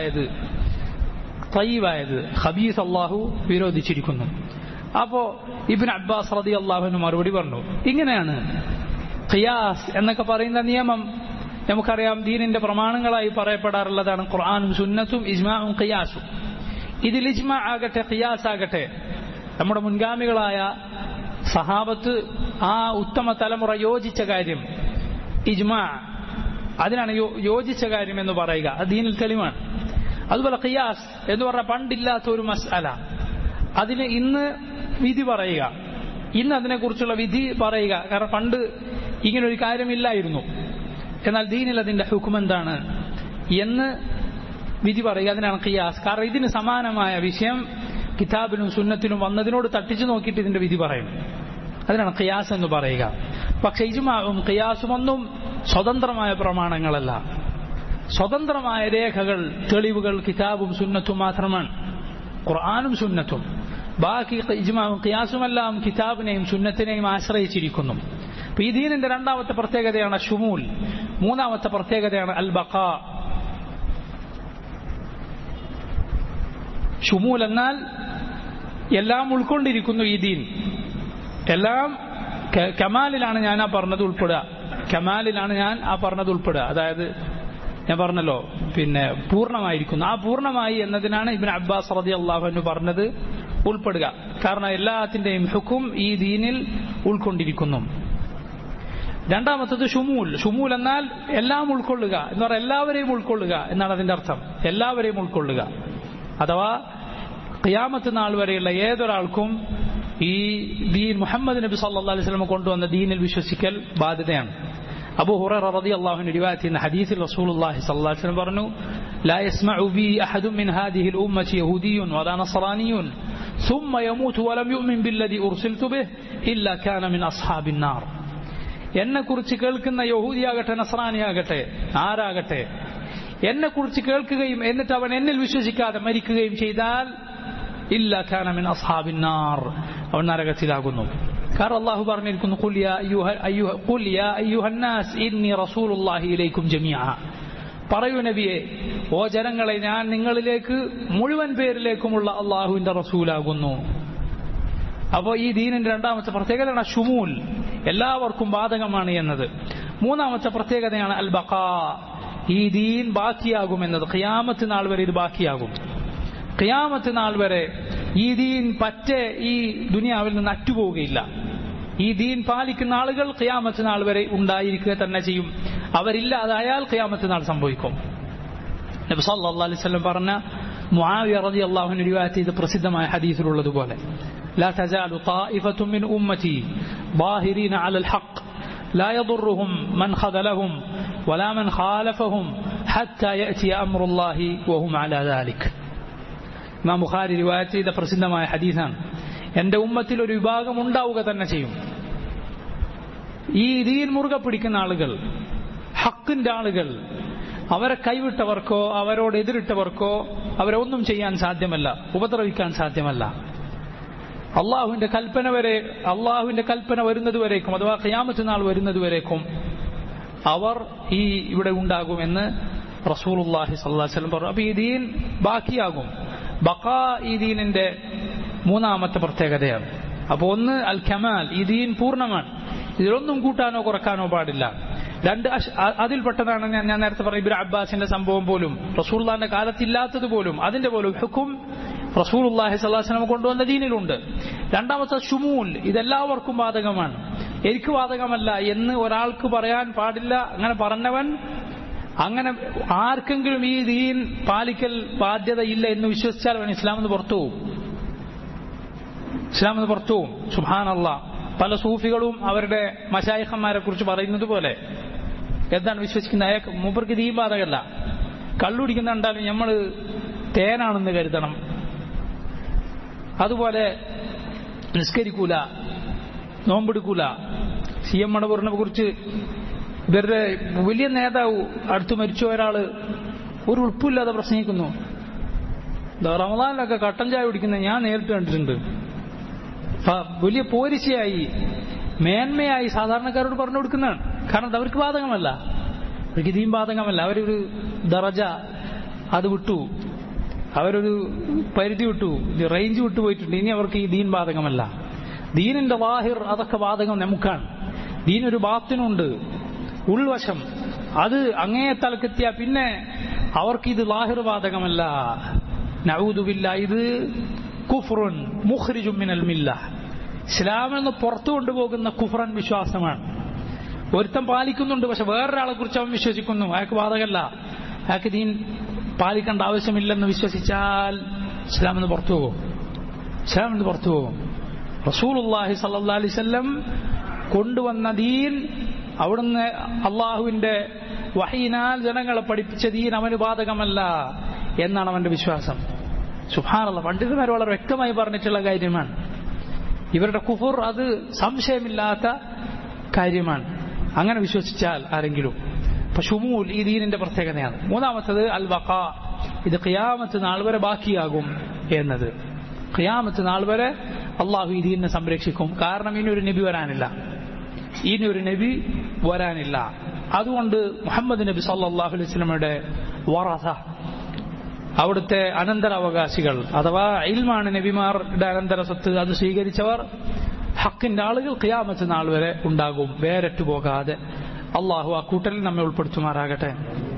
Speaker 1: തയ്യിബായത് ഖബീസ് അല്ലാഹു വിരോധിച്ചിരിക്കുന്നു. അപ്പോ ഇബ്നു അബ്ബാസ് റളിയല്ലാഹു അൻഹു മറുപടി പറഞ്ഞു, ഇങ്ങനെയാണ് ഖിയാസ് എന്നൊക്കെ പറയുന്ന നിയമം നമുക്കറിയാം, ദീനിന്റെ പ്രമാണങ്ങളായി പറയപ്പെടാറുള്ളതാണ് ഖുർആനും സുന്നത്തും ഇജ്മാഉം ഖിയാസും. ഇതിൽ ഇജ്മാ ആകട്ടെ ഖിയാസ് ആകട്ടെ നമ്മുടെ മുൻഗാമികളായ സഹാബത്ത് ആ ഉത്തമ തലമുറ യോജിച്ച കാര്യം ഇജ്മാ, അതിനാണ് യോജിച്ച കാര്യം എന്ന് പറയുക, അത് ദീനിൽ തെളിവാണ്. അതുപോലെ ഖിയാസ് എന്ന് പറഞ്ഞാൽ പണ്ടില്ലാത്ത ഒരു മസ്അല, അതിന് ഇന്ന് വിധി പറയുക, ഇന്ന് അതിനെക്കുറിച്ചുള്ള വിധി പറയുക. കാരണം പണ്ട് ഇങ്ങനൊരു കാര്യമില്ലായിരുന്നു, എന്നാൽ ദീനിൽ അതിന്റെ ഹുക്ം എന്താണ് എന്ന് വിധി പറയുക, അതിനാണ് ഖിയാസ്. കാരണം ഇതിന് സമാനമായ വിഷയം കിതാബിലും സുന്നത്തിലും വന്നതിനോട് തട്ടിച്ചു നോക്കിയിട്ട് ഇതിന്റെ വിധി പറയും, അതിനാണ് ഖിയാസ് എന്ന് പറയുക. പക്ഷെ ഇജ്മാഉം ഖിയാസും ഒന്നും സ്വതന്ത്രമായ പ്രമാണങ്ങളല്ല. സ്വതന്ത്രമായ രേഖകൾ, തെളിവുകൾ കിതാബും സുന്നത്തും മാത്രമാണ്, ഖുർആനും സുന്നത്തും. ബാക്കി ഇജ്മാഉം ഖിയാസുമെല്ലാം കിതാബിനെയും സുന്നത്തിനെയും ആശ്രയിച്ചിരിക്കുന്നു. അപ്പൊ ഈ ദീനിന്റെ രണ്ടാമത്തെ പ്രത്യേകതയാണ് ശുമൂൽ. മൂന്നാമത്തെ പ്രത്യേകതയാണ് അൽ ബഖാ. ശുമൂൽ എന്നാൽ എല്ലാം ഉൾക്കൊണ്ടിരിക്കുന്നു ഈ ദീൻ. എല്ലാം കമാലിലാണ് ഞാൻ ആ പറഞ്ഞത് ഉൾപ്പെടുക. കമാലിലാണ് ഞാൻ ആ പറഞ്ഞത് ഉൾപ്പെടുക. അതായത് ഞാൻ പറഞ്ഞല്ലോ പൂർണ്ണമായിരിക്കുന്നു. ആ പൂർണ്ണമായി എന്നതിനാണ് ഇബ്നു അബ്ബാസ് റളിയല്ലാഹു അൻഹു പറഞ്ഞത് ഉൾപ്പെടുക. കാരണം എല്ലാത്തിന്റെയും ഹുക്കും ഈ ദീനിൽ ഉൾക്കൊണ്ടിരിക്കുന്നു. രണ്ടാമത്തത് ഷുമൂൽ. ഷുമൂൽ എന്നാൽ എല്ലാം ഉൾക്കൊള്ളുക എന്ന് പറഞ്ഞാൽ എല്ലാവരെയും ഉൾക്കൊള്ളുക എന്നാണ് അതിന്റെ അർത്ഥം. എല്ലാവരെയും ഉൾക്കൊള്ളുക അഥവാ ഖിയാമത്ത് നാൾ വരെയുള്ള ഏതൊരാൾക്കും ഈ ദീൻ മുഹമ്മദ് നബി സല്ലല്ലാഹു അലൈഹി വസല്ലം കൊണ്ടുവന്ന ദീനിൽ വിശ്വസിക്കൽ ബാധ്യതയാണ്. അബൂ ഹുറൈറ റളിയല്ലാഹു അൻഹു റിവായത്ത് ചെയ്യുന്ന ഹദീസിൽ റസൂലുള്ളാഹി സ്വല്ലല്ലാഹു അലൈഹി വസല്ലം പറഞ്ഞു, ലാ യസ്മഉ ബി അഹദുൻ മിൻ ഹാദിഹിൽ ഉമ്മത്തി യഹൂദിയ്യുൻ വലാ നസ്റാനിയ്യുൻ ثم يموت ولم يؤمن بالذي أرسلت به إلا كان من أصحاب النار. എന്നെക്കുറിച്ച് കേൾക്കുന്ന യഹൂദിയാകട്ടെ നസ്രാനിയാകട്ടെ ആരാകട്ടെ എന്നെക്കുറിച്ച് കേൾക്കുകയും എന്നിട്ട് അവൻ എന്നിൽ വിശ്വസിക്കാതെ മരിക്കുകയും ചെയ്താൽ ഇല്ലാ കാന മിൻ അസ്ഹാബിൻ നാർ, അവൻ നരകത്തിലാകുന്നു. കാരണം അല്ലാഹു പറഞ്ഞിരിക്കുന്നു, ഖുൽ യാ അയ്യുഹന്നാസ് ഇന്നി റസൂലുള്ളാഹി ഇലൈക്കും ജമീഅ. പറയൂ നബിയെ, ഓ ജനങ്ങളെ, ഞാൻ നിങ്ങളിലേക്ക് മുഴുവൻ പേരിലേക്കുമുള്ള അള്ളാഹുവിന്റെ റസൂലാകുന്നു. അപ്പോൾ ഈ ദീനിന്റെ രണ്ടാമത്തെ പ്രത്യേകതയാണ് ഷുമൂൽ, എല്ലാവർക്കും ബാധകമാണ് എന്നത്. മൂന്നാമത്തെ പ്രത്യേകതയാണ് അൽ ബഖാ, ഈ ദീൻ ബാക്കിയാകുമെന്നത്. ഖിയാമത്ത് നാൾ വരെ ഇത് ബാക്കിയാകും. ഖിയാമത്ത് നാൾ വരെ ഈ ദീൻ പറ്റെ ഈ ദുനിയാവിൽ നിന്ന് അറ്റുപോവുകയില്ല. ഈ ദീൻ പാലിക്കുന്ന ആളുകൾ ഖിയാമത്ത് നാൾ വരെ ഉണ്ടായിരിക്കുക തന്നെ ചെയ്യും. അവരില്ലാതായാൽ ഖിയാമത്ത് നാൾ സംഭവിക്കും. നബി സല്ലല്ലാഹു അലൈഹി വസല്ലം പറഞ്ഞ മുആവിയ റളിയല്ലാഹു അൻഹു റിവായത്ത് ചെയ്ത പ്രസിദ്ധമായ ഹദീസിലുള്ളതുപോലെ, ലാ തസാലു ത്വായിഫത്തുൻ മിൻ ഉമ്മതി ളാഹിരീന അലൽ ഹഖ് ലാ യദുറുഹും മൻ ഖദലഹും വലാ മൻ ഖാലഫഹും ഹത്താ യഅതി അംറുല്ലാഹി വഹും അലാ ദാലിക്. ഇമാം ബുഖാരി റിവായത്ത് ചെയ്ത പ്രസിദ്ധമായ ഹദീസാണ്. എന്റെ ഉമ്മത്തിൽ ഒരു വിഭാഗം ഉണ്ടാവുക തന്നെ ചെയ്യും. ഈ ദീൻ മുറുകെ പിടിക്കുന്ന ആളുകൾ, ഹക്കിന്റെ ആളുകൾ, അവരെ കൈവിട്ടവർക്കോ അവരോട് എതിരിട്ടവർക്കോ അവരെ ഒന്നും ചെയ്യാൻ സാധ്യമല്ല, ഉപദ്രവിക്കാൻ സാധ്യമല്ല. അള്ളാഹുവിന്റെ കൽപ്പന വരുന്നതുവരേക്കും അഥവാ ഖിയാമത്ത് നാൾ വരുന്നതുവരേക്കും അവർ ഇവിടെ ഉണ്ടാകുമെന്ന് റസൂലുള്ളാഹി സ്വല്ലല്ലാഹു അലൈഹി വസല്ലം പറഞ്ഞു. അപ്പൊ ഈ ദീൻ ബാക്കിയാകും. ബഖാ ഈ ദീനിന്റെ മൂന്നാമത്തെ പ്രത്യേകതയാണ്. അപ്പോൾ ഒന്ന് അൽ കമാൽ, ഈ ദീൻ പൂർണ്ണമാണ്, ഇതിലൊന്നും കൂട്ടാനോ കുറക്കാനോ പാടില്ല. രണ്ട് അതിൽപ്പെട്ടതാണ് ഞാൻ നേരത്തെ പറഞ്ഞ ഇബ്നു അബ്ബാസിന്റെ സംഭവം പോലും, റസൂലുള്ളാഹിന്റെ കാലത്തില്ലാത്തത് പോലും, അതിന്റെ പോലും ഹുക്കും റസൂലുള്ളാഹി സ്വല്ലല്ലാഹു അലൈഹി വസല്ലം കൊണ്ടുവന്ന ദീനിലുണ്ട്. രണ്ടാമത്തെ ഷുമൂൽ, ഇതെല്ലാവർക്കും ബാധകമാണ്, എനിക്ക് ബാധകമല്ല എന്ന് ഒരാൾക്ക് പറയാൻ പാടില്ല. അങ്ങനെ പറഞ്ഞവൻ, അങ്ങനെ ആർക്കെങ്കിലും ഈ ദീൻ പാലിക്കൽ ബാധ്യതയില്ല എന്ന് വിശ്വസിച്ചാൽ അവൻ ഇസ്ലാമിൽ നിന്ന് പുറത്തു പോകും. സുബ്ഹാനല്ലാഹ്. പല സൂഫികളും അവരുടെ മശായിഖന്മാരെ കുറിച്ച് പറയുന്നത് പോലെ എന്താണ് വിശ്വസിക്കുന്നത്, അയാൾക്ക് മൂപ്പർക്ക് ദീൻ ബാധകമല്ല. കള്ളുടിക്കുന്ന കണ്ടാലും നമ്മൾ തേനാണെന്ന് കരുതണം. അതുപോലെ നിസ്കരിക്കൂല, നോമ്പെടുക്കൂല. CM മടവൂരിനെ കുറിച്ച് ഇവരുടെ വലിയ നേതാവ് അടുത്ത് മരിച്ച ഒരാള് ഒരു ഉൾപ്പില്ലാതെ പ്രസംഗിക്കുന്നു. റമദാനിലൊക്കെ കട്ടൻ ചായ കുടിക്കുന്നത് ഞാൻ നേരിട്ട് കണ്ടിട്ടുണ്ട്. വലിയ പോരിശയായി മേന്മയായി സാധാരണക്കാരോട് പറഞ്ഞു കൊടുക്കുന്നതാണ്. കാരണം അത് അവർക്ക് ബാധകമല്ല, അവർക്ക് ദീൻ ബാധകമല്ല. അവരൊരു ദറജ അത് വിട്ടു, അവരൊരു പരിധി വിട്ടു, റേഞ്ച് വിട്ടു പോയിട്ടുണ്ട്. ഇനി അവർക്ക് ഈ ദീൻ ബാധകമല്ല. ദീനിന്റെ വാഹിർ അതൊക്കെ ബാധകം നമുക്കാണ്. ദീനൊരു ബാത്തിനുണ്ട്, ഉൾവശം, അത് അങ്ങേ തലക്കെത്തിയ പിന്നെ അവർക്ക് ഇത് ലാഹിർ ബാധകമല്ല. നഊദു ബില്ലാഹ്, ഇത് കുഫ്റുൻ മുഖ്രിജുൻ മിനൽ മില്ലഹ്, ഇസ്ലാമിൽ നിന്ന് പുറത്തു കൊണ്ടുപോകുന്ന കുഫ്റൻ വിശ്വാസമാണ്. ഒരുത്തൻ പാലിക്കുന്നുണ്ട്, പക്ഷെ വേറൊരാളെ കുറിച്ച് അവൻ വിശ്വസിക്കുന്നു, അയാൾക്ക് ബാധകമല്ല, അയാൾക്ക് ദീൻ പാലിക്കേണ്ട ആവശ്യമില്ലെന്ന് വിശ്വസിച്ചാൽ ഇസ്ലാമിൽ നിന്ന് പുറത്തു പോകും. റസൂലുള്ളാഹി സ്വല്ലല്ലാഹു അലൈഹി വസല്ലം കൊണ്ടുവന്ന ദീൻ, അവിടുന്ന് അള്ളാഹുവിന്റെ വഹീനാൽ ജനങ്ങളെ പഠിപ്പിച്ച ദീൻ അവന് ബാധകമല്ല എന്നാണ് അവന്റെ വിശ്വാസം. സുബ്ഹാനല്ലാഹ്. പണ്ഡിതന്മാർ വളരെ വ്യക്തമായി പറഞ്ഞിട്ടുള്ള കാര്യമാണ്. ഇവരുടെ കുഫർ അത് സംശയമില്ലാത്ത കാര്യമാണ്, അങ്ങനെ വിശ്വസിച്ചാൽ ആരെങ്കിലും. അപ്പൊ ഷുമൂൽ ഈ ദീനിന്റെ പ്രത്യേകതയാണ്. മൂന്നാമത്തത് അൽ ബഖാ, ഇത് ഖിയാമത്ത് നാൾ വരെ ബാക്കിയാകും എന്നത്.
Speaker 2: ഖിയാമത്ത് നാൾ വരെ അള്ളാഹു ഈ ദീനിനെ സംരക്ഷിക്കും. കാരണം ഇനിയൊരു നബി വരാനില്ല. അതുകൊണ്ട് മുഹമ്മദ് നബി സല്ലല്ലാഹു അലൈഹി വസല്ലമയുടെ വറസ, അവിടുത്തെ അനന്തരാവകാശികൾ അഥവാ ഇൽമാണ് നബിമാരുടെ അനന്തര സ്വത്ത്, അത് സ്വീകരിച്ചവർ ഹക്കിന്റെ ആളുകൾ ഖിയാമത്ത് നാൾ വരെ ഉണ്ടാകും, വേരറ്റു പോകാതെ. അള്ളാഹു ആ കൂട്ടലിൽ നമ്മെ ഉൾപ്പെടുത്തുമാറാകട്ടെ.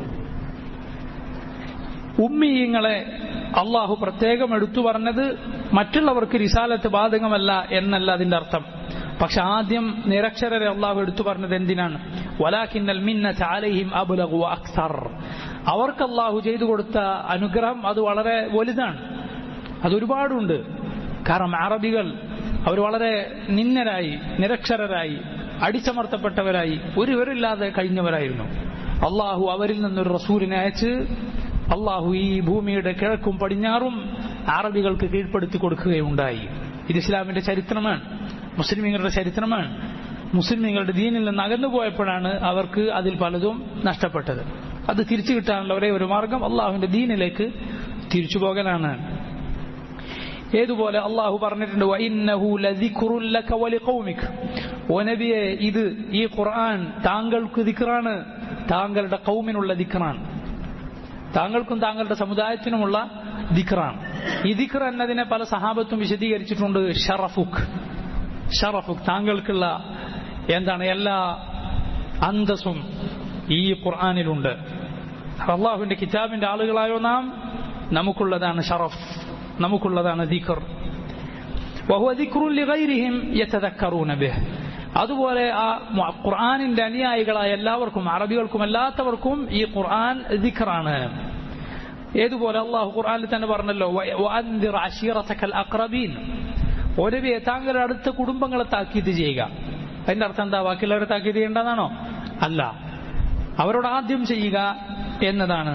Speaker 2: ഉമ്മീയങ്ങളെ അള്ളാഹു പ്രത്യേകം എടുത്തു പറഞ്ഞത് മറ്റുള്ളവർക്ക് റിസാലത്ത് ബാധകമല്ല എന്നല്ല അതിന്റെ അർത്ഥം. പക്ഷെ ആദ്യം നിരക്ഷരരെ അള്ളാഹു എടുത്തു പറഞ്ഞത് എന്തിനാണ്? വലാകിന്നൽ മിന്നത അലൈഹിം അബ്ലഗു വഅക്സർ. അവർക്ക് അള്ളാഹു ചെയ്തു കൊടുത്ത അനുഗ്രഹം അത് വളരെ വലുതാണ്, അതൊരുപാടുണ്ട്. കാരണം അറബികൾ അവർ വളരെ നിന്ദരായി, നിരക്ഷരരായി, അടിച്ചമർത്തപ്പെട്ടവരായി, ഒരുവരില്ലാതെ കഴിഞ്ഞവരായിരുന്നു. അള്ളാഹു അവരിൽ നിന്നൊരു റസൂലിനെ അയച്ച് അള്ളാഹു ഈ ഭൂമിയുടെ കിഴക്കും പടിഞ്ഞാറും അറബികൾക്ക് കീഴ്പ്പെടുത്തി കൊടുക്കുകയുണ്ടായി. ഇത് ഇസ്ലാമിന്റെ ചരിത്രമാണ്, മുസ്ലിമീങ്ങളുടെ ചരിത്രമാണ്. മുസ്ലിമീങ്ങളുടെ ദീനിൽ നിന്ന് അകന്നുപോയപ്പോഴാണ് അവർക്ക് അതിൽ പലതും നഷ്ടപ്പെട്ടത്. അത് തിരിച്ചു കിട്ടാനുള്ള ഒരേ ഒരു മാർഗം അള്ളാഹുവിന്റെ ദീനിലേക്ക് തിരിച്ചു പോകലാണ്. ഏതുപോലെ അള്ളാഹു പറഞ്ഞിട്ടുണ്ട്, വഇന്നഹു ലദിക്റുൻ ലക വലിഖൗമിക. ഓ നബിയെ, ഈ ഖുർആൻ താങ്കൾക്ക് ദിക്റാണ്, താങ്കളുടെ ഖൗമിനുള്ള ദിക്റാണ്, താങ്കൾക്കും താങ്കളുടെ സമുദായത്തിനുമുള്ള ദിക്റാണ്. ഈ ദിക്ർ എന്നതിനെ പല സഹാബത്തും വിശദീകരിച്ചിട്ടുണ്ട്. ഷറഫുക്, താങ്കൾക്കുള്ള എല്ലാ അന്തസ്സും ഈ ഖുർആനിലുണ്ട്. അള്ളാഹുവിന്റെ കിതാബിന്റെ ആളുകളായോ നാം, നമുക്കുള്ളതാണ് ഷറഫ്, നമുക്കുള്ളതാണ് ദിക്ർ. വഹുവ ദിക്റുൻ ലിഗൈരിഹിം യതദക്കറൂന ബിഹ്. അതുപോലെ ആ ഖുർആനിന്റെ അനുയായികളായ എല്ലാവർക്കും, അറബികൾക്കും അല്ലാത്തവർക്കും ഈ ഖുർആൻ ദിക്റാണ്. ഏതുപോലെ അള്ളാഹു ഖുർആനിൽ തന്നെ പറഞ്ഞല്ലോ, വഅൻദിർ അശീറതകൽ അഖ്റബീൻ. ഒരേ താങ്കളുടെ അടുത്ത കുടുംബങ്ങളെ താക്കീത് ചെയ്യുക. അതിന്റെ അർത്ഥം എന്താ? ബാക്കിയുള്ളവരെ താക്കീത് ചെയ്യേണ്ടതാണോ? അല്ല, അവരോട് ആദ്യം ചെയ്യുക എന്നതാണ്.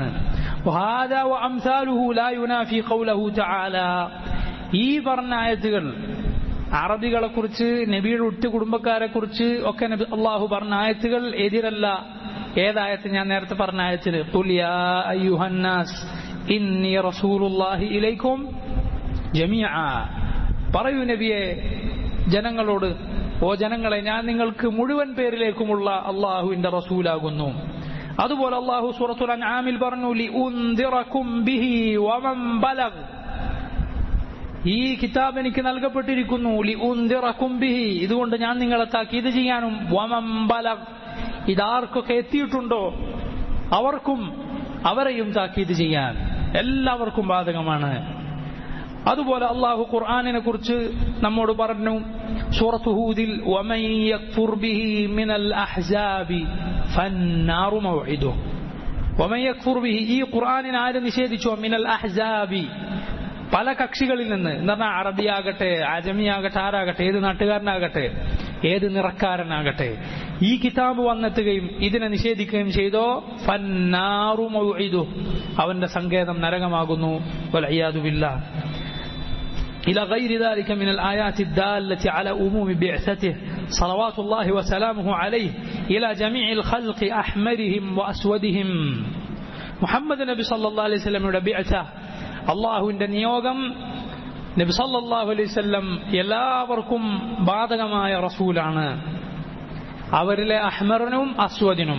Speaker 2: ഈ പറഞ്ഞ ആയത്തുകൾ അറബികളെ കുറിച്ച്, നബിയുടെ ഒറ്റ കുടുംബക്കാരെ കുറിച്ച് ഒക്കെ അള്ളാഹു പറഞ്ഞ ആയത്തുകൾ എതിരല്ല. ഏതായത്ത്? ഞാൻ നേരത്തെ പറഞ്ഞ ആയത്തിന്, ഖുൽ യാ അയ്യുഹന്നാസ് ഇന്നി റസൂലുള്ളാഹി ഇലൈക്കും ജമീഅ. പറയൂ നബിയെ ജനങ്ങളോട്, ഓ ജനങ്ങളെ, ഞാൻ നിങ്ങൾക്ക് മുഴുവൻ പേരിലേക്കുമുള്ള അള്ളാഹുവിന്റെ റസൂലാകുന്നു. അതുപോലെ അള്ളാഹു സൂറത്തുൽ അൻആമിൽ പറഞ്ഞു, ലിഉൻദിറകും ബിഹി വമൻ ബലഗ്. ഈ കിതാബ് എനിക്ക് നൽകപ്പെട്ടിരിക്കുന്നു, ലിഉൻദിറകും ബിഹി, ഇതുകൊണ്ട് ഞാൻ നിങ്ങളെ താക്കീത് ചെയ്യാനും, വമൻ ബലഗ്, ഇതാർക്കൊക്കെ എത്തിയിട്ടുണ്ടോ അവർക്കും അവരെയും താക്കീത് ചെയ്യാൻ, എല്ലാവർക്കും ബാധകമാണ്. അതുപോലെ അള്ളാഹു ഖുർആനിനെ കുറിച്ച് നമ്മോട് പറഞ്ഞു സൂറത്ത് ഹൂദിൽ, വമൻ യക്ഫുർ ബിഹി മിനൽ അഹ്സാബി ഫന്നാറു മൗഇദുഹു. വമൻ യക്ഫുർ ബിഹി, ഈ ഖുർആനിനെ ആര് നിഷേധിച്ചോ, മിനൽ അഹ്സാബി, പല കക്ഷികളിൽ നിന്ന്, എന്ന് പറഞ്ഞാൽ അറബിയാകട്ടെ, അജമിയാകട്ടെ, ആരാകട്ടെ, ഏത് നാട്ടുകാരനാകട്ടെ, ഏത് നിറക്കാരനാകട്ടെ, ഈ കിതാബ് വന്നെത്തുകയും ഇതിനെ നിഷേധിക്കുകയും ചെയ്തോ, ഫന്നാറു മൗഇദുഹു, അവന്റെ സങ്കേതം നരകമാകുന്നു. വൽഇയാദു ബില്ലാഹ്. إلى غير ذلك من الآيات الدالة على أموم بعثته صلوات الله وسلامه عليه إلى جميع الخلق أحمرهم وأسودهم. محمد النبي صلى الله عليه وسلم بعثة الله عند نيوغم നബി സല്ലല്ലാഹു അലൈഹി വസല്ലം എല്ലാവർക്കും ബാധകമായ റസൂലാണ്. അവരിലെ അഹ്മറിനും അസ്വദിനും,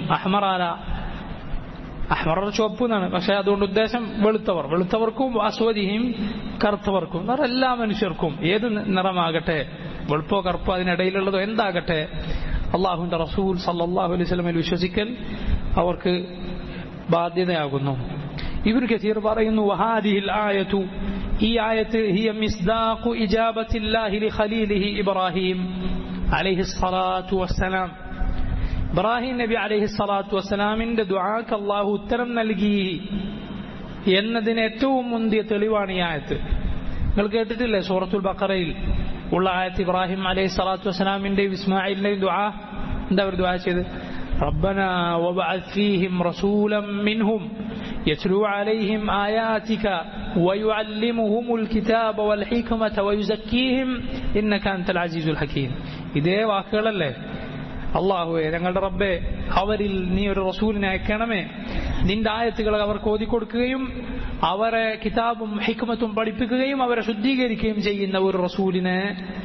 Speaker 2: അഹ്മർ ചുവപ്പ് എന്നാണ്, പക്ഷെ അതുകൊണ്ട് ഉദ്ദേശം വെളുത്തവർക്കും അസ്വദിയും കറുത്തവർക്കും, എല്ലാ മനുഷ്യർക്കും ഏത് നിറമാകട്ടെ, വെളുപ്പോ കറുപ്പോ അതിനിടയിലുള്ളതോ എന്താകട്ടെ, അള്ളാഹുവിന്റെ റസൂൽ സല്ലല്ലാഹു അലൈഹി വസല്ലമയിൽ വിശ്വസിക്കൽ അവർക്ക് ബാധ്യതയാകുന്നു. ഇബ്നു കസീർ പറയുന്നു, വഹാദിഹിൽ ആയതു, ഈ ആയത്ത് ഹിയ മിസ്ദാഖു ഇജാബത്തില്ലാഹി ലിഖലീലിഹി ഇബ്രാഹിം അലൈഹിസ്സലാത്തു വസ്സലാം. ഇബ്രാഹിം നബി അലൈഹിസ്സലാത്തു വസ്സലാമിന്റെ ദുആക്ക് അല്ലാഹു ഉത്തരം നൽകി എന്നതിന് ഏറ്റവും മുന്തിയ തെളിവാണ് ഈ ആയത്ത്. നിങ്ങൾ കേട്ടിട്ടില്ലേ സൂറത്തുൽ ബഖറയിൽ ഉള്ള ആയത്ത്? ഇബ്രാഹിം അലൈഹിസ്സലാത്തു വസ്സലാമിന്റെയും ഇസ്മായിലിന്റെയും ദുആ എന്താ അവർ ദുആ ചെയ്ത്? ربنا وابعث فيهم رسولا منهم يتلو عليهم آياتك ويعلمهم الكتاب والحكمة ويزكيهم إنك أنت العزيز الحكيم. ഇതേ വാക്കുകളല്ലേ? അല്ലാഹുവേ, ഞങ്ങളുടെ റബ്ബേ, അവരിൽ നീ ഒരു റസൂലിനെ അയക്കണമേ, നിന്റെ ആയത്തുകൾ അവർക്ക് ഓതിക്കൊടുക്കുകയും അവരെ കിതാബും ഹിക്മത്തും പഠിപ്പിക്കുകയും അവരെ ശുദ്ധീകരിക്കുകയും ചെയ്യുന്ന ഒരു റസൂലിനെ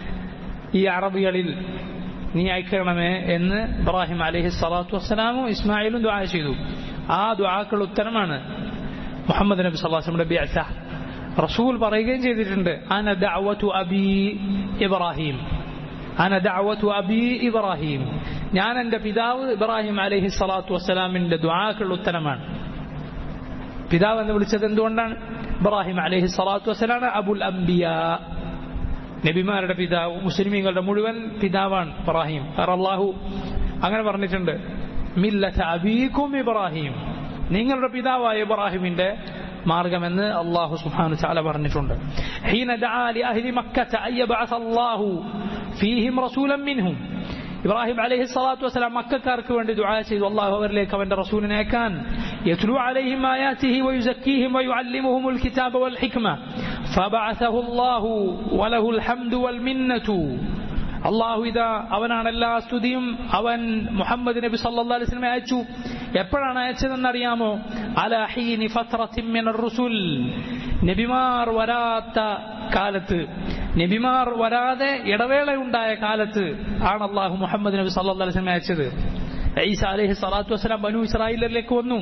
Speaker 2: ഈ അറബികളിൽ നീ അയക്കണമേ എന്ന് ഇബ്രാഹിം അലൈഹി സ്വലാത്തു വസ്സലാമും ഇസ്മായിലും ദുആ ചെയ്തു. ആ ദുആക്കുള്ള ഉത്തരമാണ് മുഹമ്മദ് നബി സല്ലല്ലാഹു അലൈഹി വസല്ലം ബിഅസ. റസൂൽ പറയുകയും ചെയ്തിട്ടുണ്ട്, അന ദഅവതു അബി ഇബ്രാഹിം, അന ദഅവതു അബി ഇബ്രാഹിം, ഞാൻ എൻ്റെ പിതാവ് ഇബ്രാഹിം അലൈഹി സ്വലാത്തു വസ്സലാമിന്റെ ദുആക്കുള്ള ഉത്തരമാണ്. പിതാവ് എന്ന് വിളിച്ചത് എന്തുകൊണ്ടാണ്? ഇബ്രാഹിം അലൈഹി സ്വലാത്തു വസ്സലാണ് അബുൽ അംബിയാ, നബിമാരുടെ പിതാവ്, മുസ്ലിമീങ്ങളുടെ മുഴുവൻ പിതാവാണ് ഇബ്രാഹിം. അല്ലാഹു അങ്ങനെ പറഞ്ഞിട്ടുണ്ട്, മില്ലത അബീകും ഇബ്രാഹിം, നിങ്ങളുടെ പിതാവായ ഇബ്രാഹിമിന്റെ മാർഗമെന്ന് അല്ലാഹു സുബ്ഹാനഹു വ തആല പറഞ്ഞിട്ടുണ്ട്. ഹീന ദഅ ലി അഹ്ലി മക്കത അയ്യബഅസ അല്ലാഹു ഫീഹിം റസൂലൻ മിൻഹും, ഇബ്രാഹിം അലൈഹി സ്വലാത്തു വസ്സലാം മക്കക്കാർക്ക് വേണ്ടി ദുആ ചെയ്തു, അല്ലാഹു അവരിലേക്ക് അവന്റെ റസൂലിനെ അയക്കാൻ. യത്ലു അലൈഹിം ആയാതിഹി വയുസക്കീഹിം വയുഅല്ലിമുഹുൽ കിതാബ വൽ ഹിക്മ ഫബഅസഹു അല്ലാഹു വലഹുൽ ഹംദു വൽ മിന്നതു. അല്ലാഹു ഇതാ അവനാണ് എല്ലാ സ്തുതിയും, അവൻ മുഹമ്മദ് നബി സല്ലല്ലാഹു അലൈഹി വസല്ലമയെ അയച്ചു. എപ്പോഴാണ് അയച്ചതെന്നറിയാമോ? അലാ ഹീനി ഫത്രത്തിൻ മിനർ റുസുൽ, നബിമാർ വരാത്ത കാലത്ത്, നബിമാർ വരാതെ ഇടവേളയുണ്ടായ കാലത്ത് ആണ് അല്ലാഹു മുഹമ്മദ് നബി സല്ലല്ലാഹു അലൈഹി വസല്ലമയെ അയച്ചത്. ഈസ അലൈഹി സ്വലാത്തു വസ്സലാം ബനു ഇസ്രായേലിലേക്ക് വന്നു.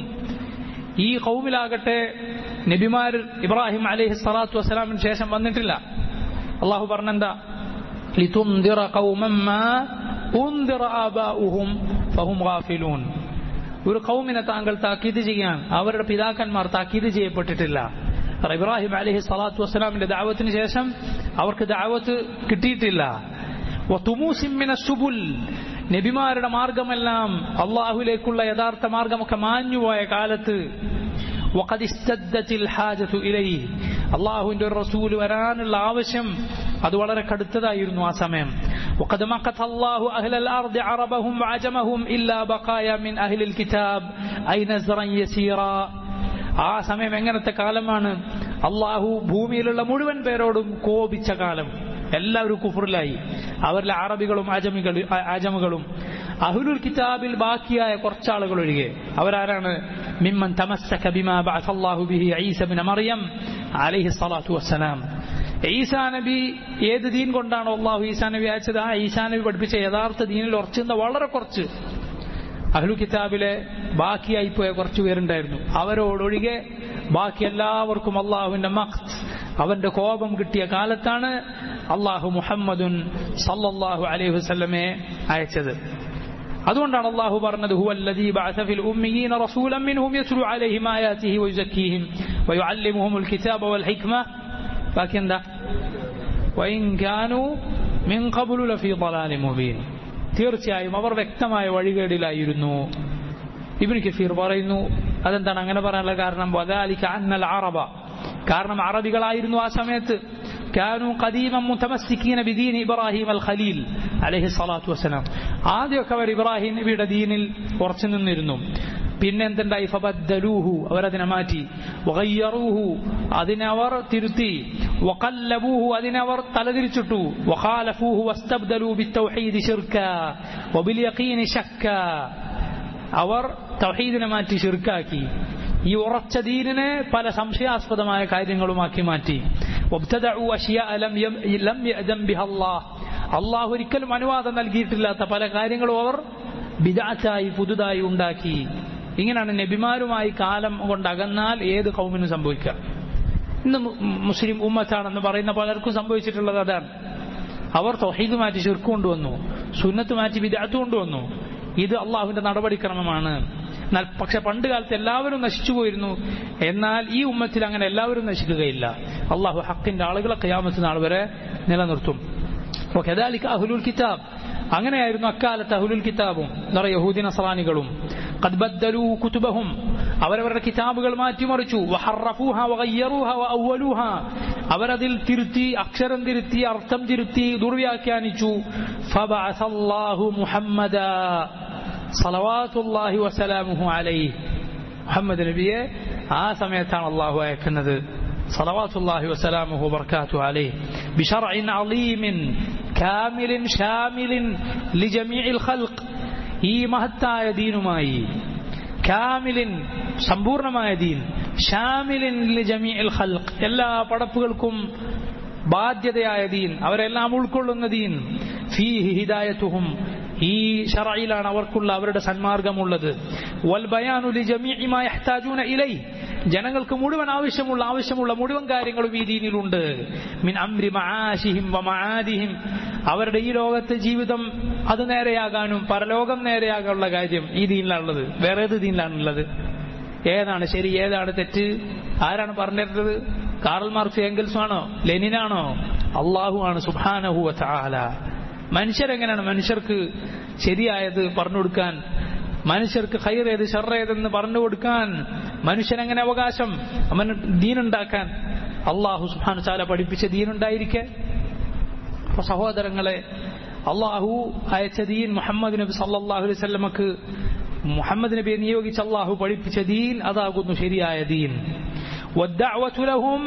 Speaker 2: ഈ ഖൗമിലാകട്ടെ നബിമാർ ഇബ്രാഹിം അലൈഹി സ്വലാത്തു വസ്സലാമിന് ശേഷം വന്നിട്ടില്ല. അല്ലാഹു പറഞ്ഞെന്താ? ലിതുൻദിറ ഖൗമൻ മാ ഉൻദിറ ആബാഉഹും ഫഹും ഗാഫിലൂൻ, ഒരു ഖൗമിനെ താങ്കൾ താക്കീത് ചെയ്യാൻ അവരുടെ പിതാക്കന്മാർ താക്കീത് ചെയ്യപ്പെട്ടിട്ടില്ല. ഇബ്രാഹിം അലൈഹി സ്വലാത്തു വസ്സലാമിന്റെ ദഅവത്തിന് ശേഷം അവർക്ക് ദഅവത്ത് കിട്ടിയിട്ടില്ല. വതുമൂസിൻ മിനസ് സുബുൽ, നബിമാരുടെ മാർഗമെല്ലാം അള്ളാഹുലേക്കുള്ള യഥാർത്ഥ മാർഗമൊക്കെ മാഞ്ഞുപോയ കാലത്ത്. വഖദ് ഇസ്തദ്ദത്തിൽ ഹാജതു ഇലൈഹി, അള്ളാഹുവിന്റെ ഒരു റസൂൽ വരാനുള്ള ആവശ്യം അത് വളരെ കടുത്തതായിരുന്നു ആ സമയം. وقد مقت الله أهل الأرض عربهم وعجمهم إلا بقايا من أهل الكتاب أي نزرا يسيرا. ആ സമയം എങ്ങനത്തെ കാലമാണ്? അള്ളാഹു ഭൂമിയിലുള്ള മുഴുവൻ പേരോടും കോപിച്ച കാലം. എല്ലാവരും കുഫറിലായി, അവരിലെ അറബികളും അജമുകളും. അഹ്ലുൽ കിതാബിൽ ബാക്കിയായ കുറച്ചാളുകൾ ഒഴികെ. അവരാരാണ്? മിമ്മൻ തമസ്സക ബിമാ ബഅസല്ലാഹു ബിഹി ഈസ ഇബ്നു മറിയം അലൈഹി സ്വലാത്തു വസ്സലാം. ഈസാ നബി ഏത് ദീൻ കൊണ്ടാണോ അള്ളാഹു ഈസാ നബി അയച്ചത്, ആ ഈസാ നബി പഠിപ്പിച്ച യഥാർത്ഥ ദീനിൽ ഉറച്ചുന്ന വളരെ കുറച്ച് അഹ്ലു കിതാബിലെ ബാക്കിയായി പോയ കുറച്ചു പേരുണ്ടായിരുന്നു. അവരോടൊഴികെ ബാക്കി എല്ലാവർക്കും അള്ളാഹുവിന്റെ മഖ്ത്, അവന്റെ കോപം കിട്ടിയ കാലത്താണ് അള്ളാഹു മുഹമ്മദുൻ സല്ലല്ലാഹു അലൈഹി വസല്ലമയെ അയച്ചത്. അതുകൊണ്ടാണ് അള്ളാഹു പറഞ്ഞത്, ഹുവല്ലദീ ബഅസ ഫിൽ ഉമ്മീന റസൂലൻ മിൻഹും യത്ലു അലൈഹിം ആയാതിഹി വയുസക്കീഹിം വയുഅല്ലിമുഹുൽ കിതാബ വൽ ഹിക്മ. ബാക്കി എന്താ? വഇൻ കാനൂ മിൻ ഖബ്ലു ലഫീ ളലാലിൻ മുബീൻ, തീർച്ചയായും അവർ വ്യക്തമായ വഴികേടിലായിരുന്നു. ഇബ്നു കസീർ പറയുന്നു, അതെന്താണ് അങ്ങനെ പറയാനുള്ള കാരണം? വദാലിക അന്നൽ അറബ, കാരണം അറബികളായിരുന്നു ആ സമയത്ത് കാനൂ ഖദീമൻ മുതമസ്സികീന ബിദീൻ ഇബ്രാഹിം അൽ ഖലീൽ അലൈഹി സ്വലാത്തു വസ്സലാം. ആദ്യമൊക്കെ അവർ ഇബ്രാഹിം നബിയുടെ ദീനിൽ ഉറച്ചു നിന്നിരുന്നു. പിന്നെ എന്തുണ്ടായി? ഫബദ്ദലൂഹു, അവരതിനെ മാറ്റി. വഗയ്യറൂഹു, അതിനെ അവർ തിരുത്തി. വഖല്ലബൂഹു, അതിനെ അവർ തലതിരിച്ചിട്ടു. വഖാലഫൂഹു വസ്തബ്ദലൂ ബിത്തൗഹീദി ശിർക്കാ വബിൽ യഖീനി ശക്കാ, അവർ തൗഹീദിനെ മാറ്റി ശിർക്കാക്കി. ഈ ഉറച്ച ദീനിനെ പല സംശയാസ്പദമായ കാര്യങ്ങളുമാക്കി മാറ്റി. വബ്തദഉ അശ്യാഅ ലം യഅദം ബിഹാ അല്ലാഹ്, അല്ലാഹു ഒരിക്കലും അനുവാദം നൽകിയിട്ടില്ലാത്ത പല കാര്യങ്ങളും അവർ ബിദ്അത്തായി പുതുതായി ഉണ്ടാക്കി. ഇങ്ങനെയാണ് നബിമാരുമായി കാലം കൊണ്ട് അകന്നാൽ ഏത് ഖൗമിനും സംഭവിക്കുക. ഇന്ന് മുസ്ലിം ഉമ്മത്താണെന്ന് പറയുന്ന പലർക്കും സംഭവിച്ചിട്ടുള്ളത് അതാണ്. അവർ തൗഹീദ് മാറ്റി ശിർക്ക് കൊണ്ടുവന്നു, സുന്നത്ത് മാറ്റി ബിദ്അത്ത് കൊണ്ടുവന്നു. ഇത് അള്ളാഹുവിന്റെ നടപടിക്രമമാണ്. എന്നാൽ പക്ഷെ പണ്ട് കാലത്ത് എല്ലാവരും നശിച്ചു പോയിരുന്നു. എന്നാൽ ഈ ഉമ്മത്തിൽ അങ്ങനെ എല്ലാവരും നശിക്കുകയില്ല. അള്ളാഹു ഹക്കിന്റെ ആളുകളെ ഖിയാമത്ത് നാൾ വരെ നിലനിർത്തും. വകദാലിക അഹ്ലുൽ കിതാബ്, അങ്ങനെയായിരുന്നു അക്കാലത്ത് അഹ്ലുൽ കിതാബും യഹൂദി നസ്രാനികളും. ഖദ് ബദ്ദലൂ കുതുബഹും, അവരവരുടെ കിതാബുകൾ മാറ്റിമറിച്ചു. വഹറഫൂഹാ വഗയ്യറൂഹാ വഅവ്വലൂഹാ, അവരതിൽ തിരുത്തി, അക്ഷരം തിരുത്തി, അർത്ഥം തിരുത്തി, ദുർവ്യാഖ്യാനിച്ചു. ഫബഅസല്ലാഹു മുഹമ്മദാ സലവാത്തുല്ലാഹി വസലാമുഹു അലൈഹി, മുഹമ്മദ് നബിയെ ആ സമയത്താണ് അള്ളാഹു അയക്കുന്നത്. സലവാത്തുല്ലാഹി വസലാമുഹു ബർക്കാത്തുഹു അലൈഹി ബിശർഇൻ അളീമിൻ കാമിലിൻ ഷാമിലിൻ ലിജമീഇൽ ഖൽഖ്, ഈ മഹത്തായ ദീനുമായി, കാമിലിൻ സമ്പൂർണമായ ദീൻ, ഷാമിലിൻ ലിജമീഇൽ ഖൽഖ് എല്ലാ പടപ്പുകൾക്കും ബാധ്യതയായ ദീൻ, അവരെല്ലാം ഉൾക്കൊള്ളുന്ന ദീൻ. ഫീഹി ഹിദായത്തുഹും ഈ ശറഇലാണ് അവർക്കുള്ള അവരുടെ സന്മാർഗമുള്ളത്. വൽ ബയാനു ലിജമീഇ മാ യഹ്താജൂന ഇലൈഹി ജനങ്ങൾക്ക് മുഴുവൻ ആവശ്യമുള്ള മുഴുവൻ കാര്യങ്ങളും ഈ ദീനിലുണ്ട്. മിൻ അംരി മആശിഹിം വ മആദിഹിം അവരുടെ ഈ ലോകത്തെ ജീവിതം അത് നേരെയാകാനും പരലോകം നേരെയാകാനുള്ള കാര്യം ഈ ദീനിലാണുള്ളത്. വേറെ ഏത് ദീനിലാണുള്ളത്? ഏതാണ് ശരി, ഏതാണ് തെറ്റ്? ആരാണ് പറഞ്ഞിരുന്നത്? കാറൽ മാർക്സ് എംഗൽസ് ആണോ? ലെനിനാണോ? അള്ളാഹു ആണ് സുബ്ഹാനഹു വ തആല. മനുഷ്യരെങ്ങനെയാണ് മനുഷ്യർക്ക് ശരിയായത് പറഞ്ഞു കൊടുക്കാൻ, മനുഷ്യർക്ക് ഖൈർ ഏത് ശർ ഏതെന്ന് പറഞ്ഞു കൊടുക്കാൻ മനുഷ്യനെങ്ങനെ അവകാശം അവന് ദീനുണ്ടാക്കാൻ? അള്ളാഹു സുബ്ഹാനഹു വ തആല പഠിപ്പിച്ച ദീനുണ്ടായിരിക്കെ. അപ്പൊ സഹോദരങ്ങളെ, അള്ളാഹു അയച്ച ദീൻ മുഹമ്മദ് നബി സല്ലല്ലാഹു അലൈഹി വസല്ലമക്ക് മുഹമ്മദ് നബിയെ നിയോഗിച്ച് അള്ളാഹു പഠിപ്പിച്ച ദീൻ അതാകുന്നു ശരിയായ ദീൻ. വദ്ദഅവതു ലഹും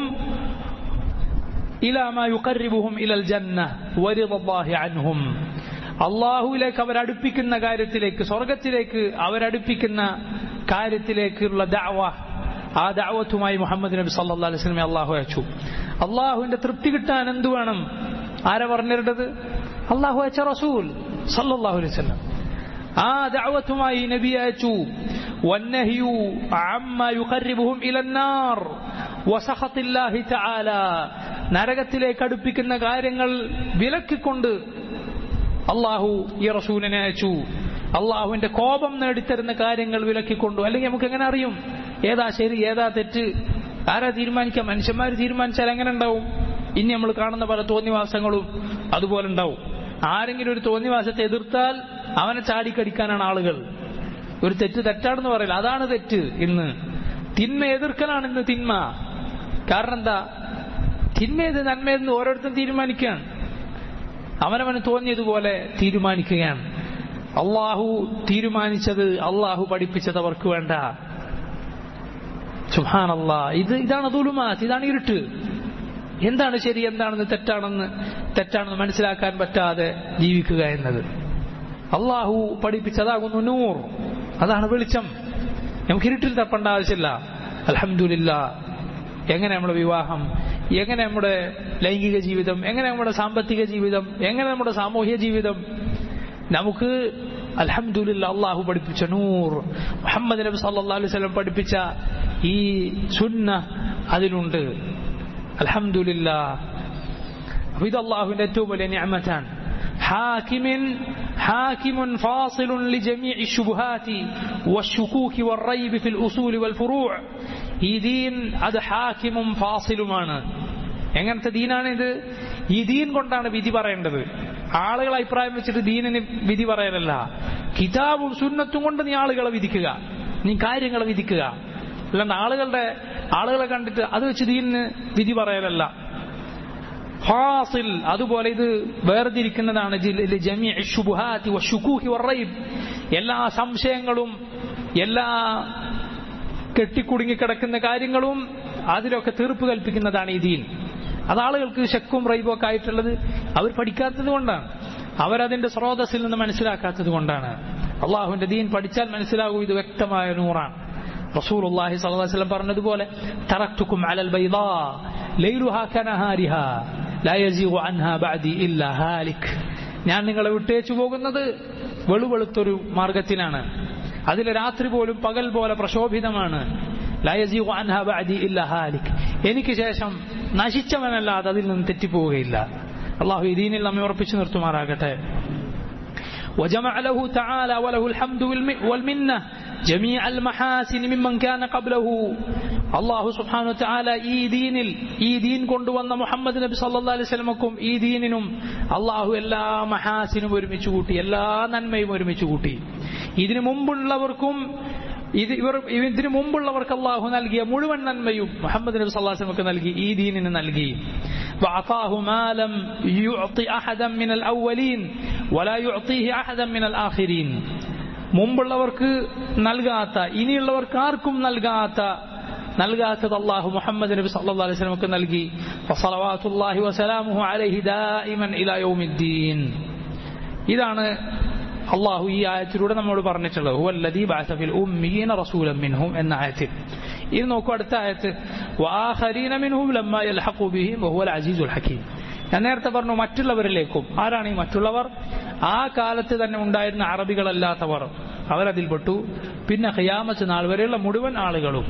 Speaker 2: ഇലാ മാ യുഖർരിബുഹും ഇലൽ ജന്ന വറിദല്ലാഹി അൻഹും അള്ളാഹുവിലേക്ക് അവരടുപ്പിക്കുന്ന കാര്യത്തിലേക്ക്, സ്വർഗത്തിലേക്ക് അവരടുപ്പിക്കുന്ന കാര്യത്തിലേക്കുള്ള ദഅവ, ആ ദഅവത്തുമായി മുഹമ്മദ് നബി സല്ലല്ലാഹു അലൈഹി വസല്ലമയെ അള്ളാഹു അയച്ചു. അള്ളാഹുവിന്റെ തൃപ്തി കിട്ടാൻ എന്തു വേണം? ആരാ പറഞ്ഞിരുന്നത്? അള്ളാഹു അയച്ച റസൂൽ സല്ലല്ലാഹു അലൈഹി വസല്ലം. ആ ദഅവത്തുമായി നബി അയച്ചു. വന്നഹ്യു അമ്മാ യുഖർരിബുഹും ഇലന്നാർ വസഖത്തില്ലാഹി തആല നരകത്തിലേക്ക് അടുപ്പിക്കുന്ന കാര്യങ്ങൾ വിലക്കിക്കൊണ്ട് അള്ളാഹു ഈ റസൂലിനെ അയച്ചു. അള്ളാഹുവിന്റെ കോപം നേടിത്തരുന്ന കാര്യങ്ങൾ വിലക്കിക്കൊണ്ടു. അല്ലെങ്കിൽ നമുക്ക് എങ്ങനെ അറിയും ഏതാ ശരി ഏതാ തെറ്റ്? ആരാ തീരുമാനിക്കാം? മനുഷ്യന്മാർ തീരുമാനിച്ചാൽ എങ്ങനെ ഉണ്ടാവും? ഇനി നമ്മൾ കാണുന്ന പല തോന്നിവാസങ്ങളും അതുപോലെ ഉണ്ടാവും. ആരെങ്കിലും ഒരു തോന്നിവാസത്തെ എതിർത്താൽ അവനെ ചാടിക്കടിക്കാനാണ് ആളുകൾ. ഒരു തെറ്റ് തെറ്റാണെന്ന് പറയില്ല, അതാണ് തെറ്റ്. ഇന്ന് തിന്മ എതിർക്കലാണ് ഇന്ന് തിന്മ. കാരണം എന്താ? തിന്മേത് നന്മയെന്ന് ഓരോരുത്തരും തീരുമാനിക്കുകയാണ്, അവനവന് തോന്നിയതുപോലെ തീരുമാനിക്കുകയാണ്. അള്ളാഹു തീരുമാനിച്ചത്, അള്ളാഹു പഠിപ്പിച്ചത് അവർക്ക് വേണ്ട. സുബ്ഹാനല്ലാഹ്, ഇതാണ് ദുലുമാത്ത്, ഇതാണ് ഇരുട്ട്. എന്താണ് ശരി, എന്താണെന്ന് തെറ്റാണെന്ന് മനസ്സിലാക്കാൻ പറ്റാതെ ജീവിക്കുക എന്നത്. അള്ളാഹു പഠിപ്പിച്ചതാകുന്നു നൂർ, അതാണ് വെളിച്ചം. നമുക്ക് ഇരുട്ടിൽ തപ്പേണ്ട ആവശ്യമില്ല. അൽഹംദുലില്ലാഹ്. എങ്ങനെ നമ്മുടെ വിവാഹം, എങ്ങനെ നമ്മുടെ ലൈംഗിക ജീവിതം, എങ്ങനെ നമ്മുടെ സാമ്പത്തിക ജീവിതം, എങ്ങനെ നമ്മുടെ സാമൂഹ്യ ജീവിതം, നമുക്ക് അൽഹംദുലില്ലാഹ് അള്ളാഹു പഠിപ്പിച്ച നൂർ, മുഹമ്മദ് നബി സല്ലല്ലാഹു അലൈഹി വസല്ലം പഠിപ്പിച്ച ഈ സുന്ന അതിലുണ്ട്. അൽഹംദുലില്ലാഹ്. അപ്പോൾ ഇത് അള്ളാഹുവിന്റെ ഏറ്റവും വലിയ നിഅമത്താണ്. حاكم فاصل لجميع الشبهات والشكوك والريب في الأصول والفروع. ഈ ദീൻ അത് ഹാക്കിമും ഫാസിലുമാണ്. എങ്ങനത്തെ ദീനാണിത്? ഈ ദീൻ കൊണ്ടാണ് വിധി പറയേണ്ടത്. ആളുകൾ അഭിപ്രായം വെച്ചിട്ട് ദീനിന് വിധി പറയലല്ല. കിതാബും സുന്നത്തും കൊണ്ട് നീ ആളുകളെ വിധിക്കുക, നീ കാര്യങ്ങളെ വിധിക്കുക. അല്ലാണ്ട് ആളുകളെ കണ്ടിട്ട് അത് വെച്ച് ദീനിന് വിധി പറയലല്ല. ഫാസിൽ അതുപോലെ ഇത് വേർതിരിക്കുന്നതാണ്. ജമീഇ ശുബുഹാത്തി വശുകൂഖി വറൈബ് എല്ലാ സംശയങ്ങളും എല്ലാ കെട്ടിക്കുടുങ്ങിക്കിടക്കുന്ന കാര്യങ്ങളും അതിലൊക്കെ തീർപ്പ് കൽപ്പിക്കുന്നതാണ് ഈ ദീൻ. അത് ആളുകൾക്ക് ശക്കും റൈബും ഒക്കെ ആയിട്ടുള്ളത് അവർ പഠിക്കാത്തത് കൊണ്ടാണ്, അവരതിന്റെ സ്രോതസ്സിൽ നിന്ന് മനസ്സിലാക്കാത്തത് കൊണ്ടാണ്. അള്ളാഹുവിന്റെ ദീൻ പഠിച്ചാൽ മനസ്സിലാകൂ, ഇത് വ്യക്തമായ നൂറാണ്. റസൂലുള്ളാഹി സ്വല്ലല്ലാഹു അലൈഹി വസല്ലം പറഞ്ഞതുപോലെ തറക്തുക്കും അലൽ ബൈദാ ലൈലുഹാ കനഹാരിഹാ ലാ യസീഗു അൻഹാ ബഅദി ഇല്ലാ ഹാലിക്. ഞാൻ നിങ്ങളെ വിട്ടേച്ചു പോകുന്നത് വെളുവെളുത്തൊരു മാർഗത്തിനാണ്, അതിലെ രാത്രി പോലും പകൽ പോലെ പ്രശോഭിതമാണ്. ലാ യസീഗു അൻഹാ ബഅദി ഇല്ലാ ഹാലിക്. എനിക്ക് ശേഷം നശിച്ചവനല്ലാതെ അതിൽ നിന്ന് തെറ്റിപ്പോവുകയില്ല. അള്ളാഹു ഈ ദീനിൽ നമ്മെ ഉറപ്പിച്ചു നിർത്തുമാറാകട്ടെ. وجمع له تعالى وله الحمد والمنة جميع المحاسن ممن كان قبله. അള്ളാഹു സുബ്ഹാനഹു വ തആല ഈ ദീൻ കൊണ്ടുവന്ന മുഹമ്മദ് നബി സല്ലല്ലാഹു അലൈഹി വസല്ലമക്കും ഈ ദീനിനും അള്ളാഹു എല്ലാ മഹാസിനും ഒരുമിച്ച് കൂട്ടി, എല്ലാ നന്മയും ഒരുമിച്ച് കൂട്ടി. ഇതിനു മുമ്പുള്ളവർക്ക് അള്ളാഹു നൽകിയ മുഴുവൻ നന്മയും മുഹമ്മദ് നബി സല്ലല്ലാഹു അലൈഹി വസല്ലമക്ക് നൽകി, ഈ ദീനിന് നൽകി. وأعطاه ما لم يعطي أحدا من الأولين ولا يعطيه أحدا من الآخرين. മുമ്പുള്ളവർക്ക് നൽകാത്ത, ഇനിയുള്ളവർക്ക് ആർക്കും നൽകാത്തത് അള്ളാഹു മുഹമ്മദ് നബി സല്ലല്ലാഹു അലൈഹി വസല്ലമക്ക് നൽകി. ഫസലവാതുല്ലാഹി വസലാമുഹു അലൈഹി ദായിമൻ ഇലാ യൗമിദ്ദീൻ. ഇതാണ് അള്ളാഹു ഈ ആയത്തിലൂടെ നമ്മോട് പറഞ്ഞിട്ടുള്ളത് ഹുവല്ലദീ ബഅസ ഫിൽ ഉമ്മീന റസൂലൻ മിൻഹും എന്ന ആയത്തിൽ. ഇത് നോക്കൂ, അടുത്ത ആയത്ത് വആഖരീന മിൻഹും ലമ്മാ യൽഹഖു ബിഹിം വഹുവൽ അസീസുൽ ഹകീം. ഞാൻ നേരത്തെ പറഞ്ഞു മറ്റുള്ളവരിലേക്കും. ആരാണ് ഈ മറ്റുള്ളവർ? ആ കാലത്ത് തന്നെ ഉണ്ടായിരുന്ന അറബികളല്ലാത്തവർ, അവരതിൽപ്പെട്ടു. പിന്നെ ഖിയാമത്ത് നാൾ വരെയുള്ള മുഴുവൻ ആളുകളും.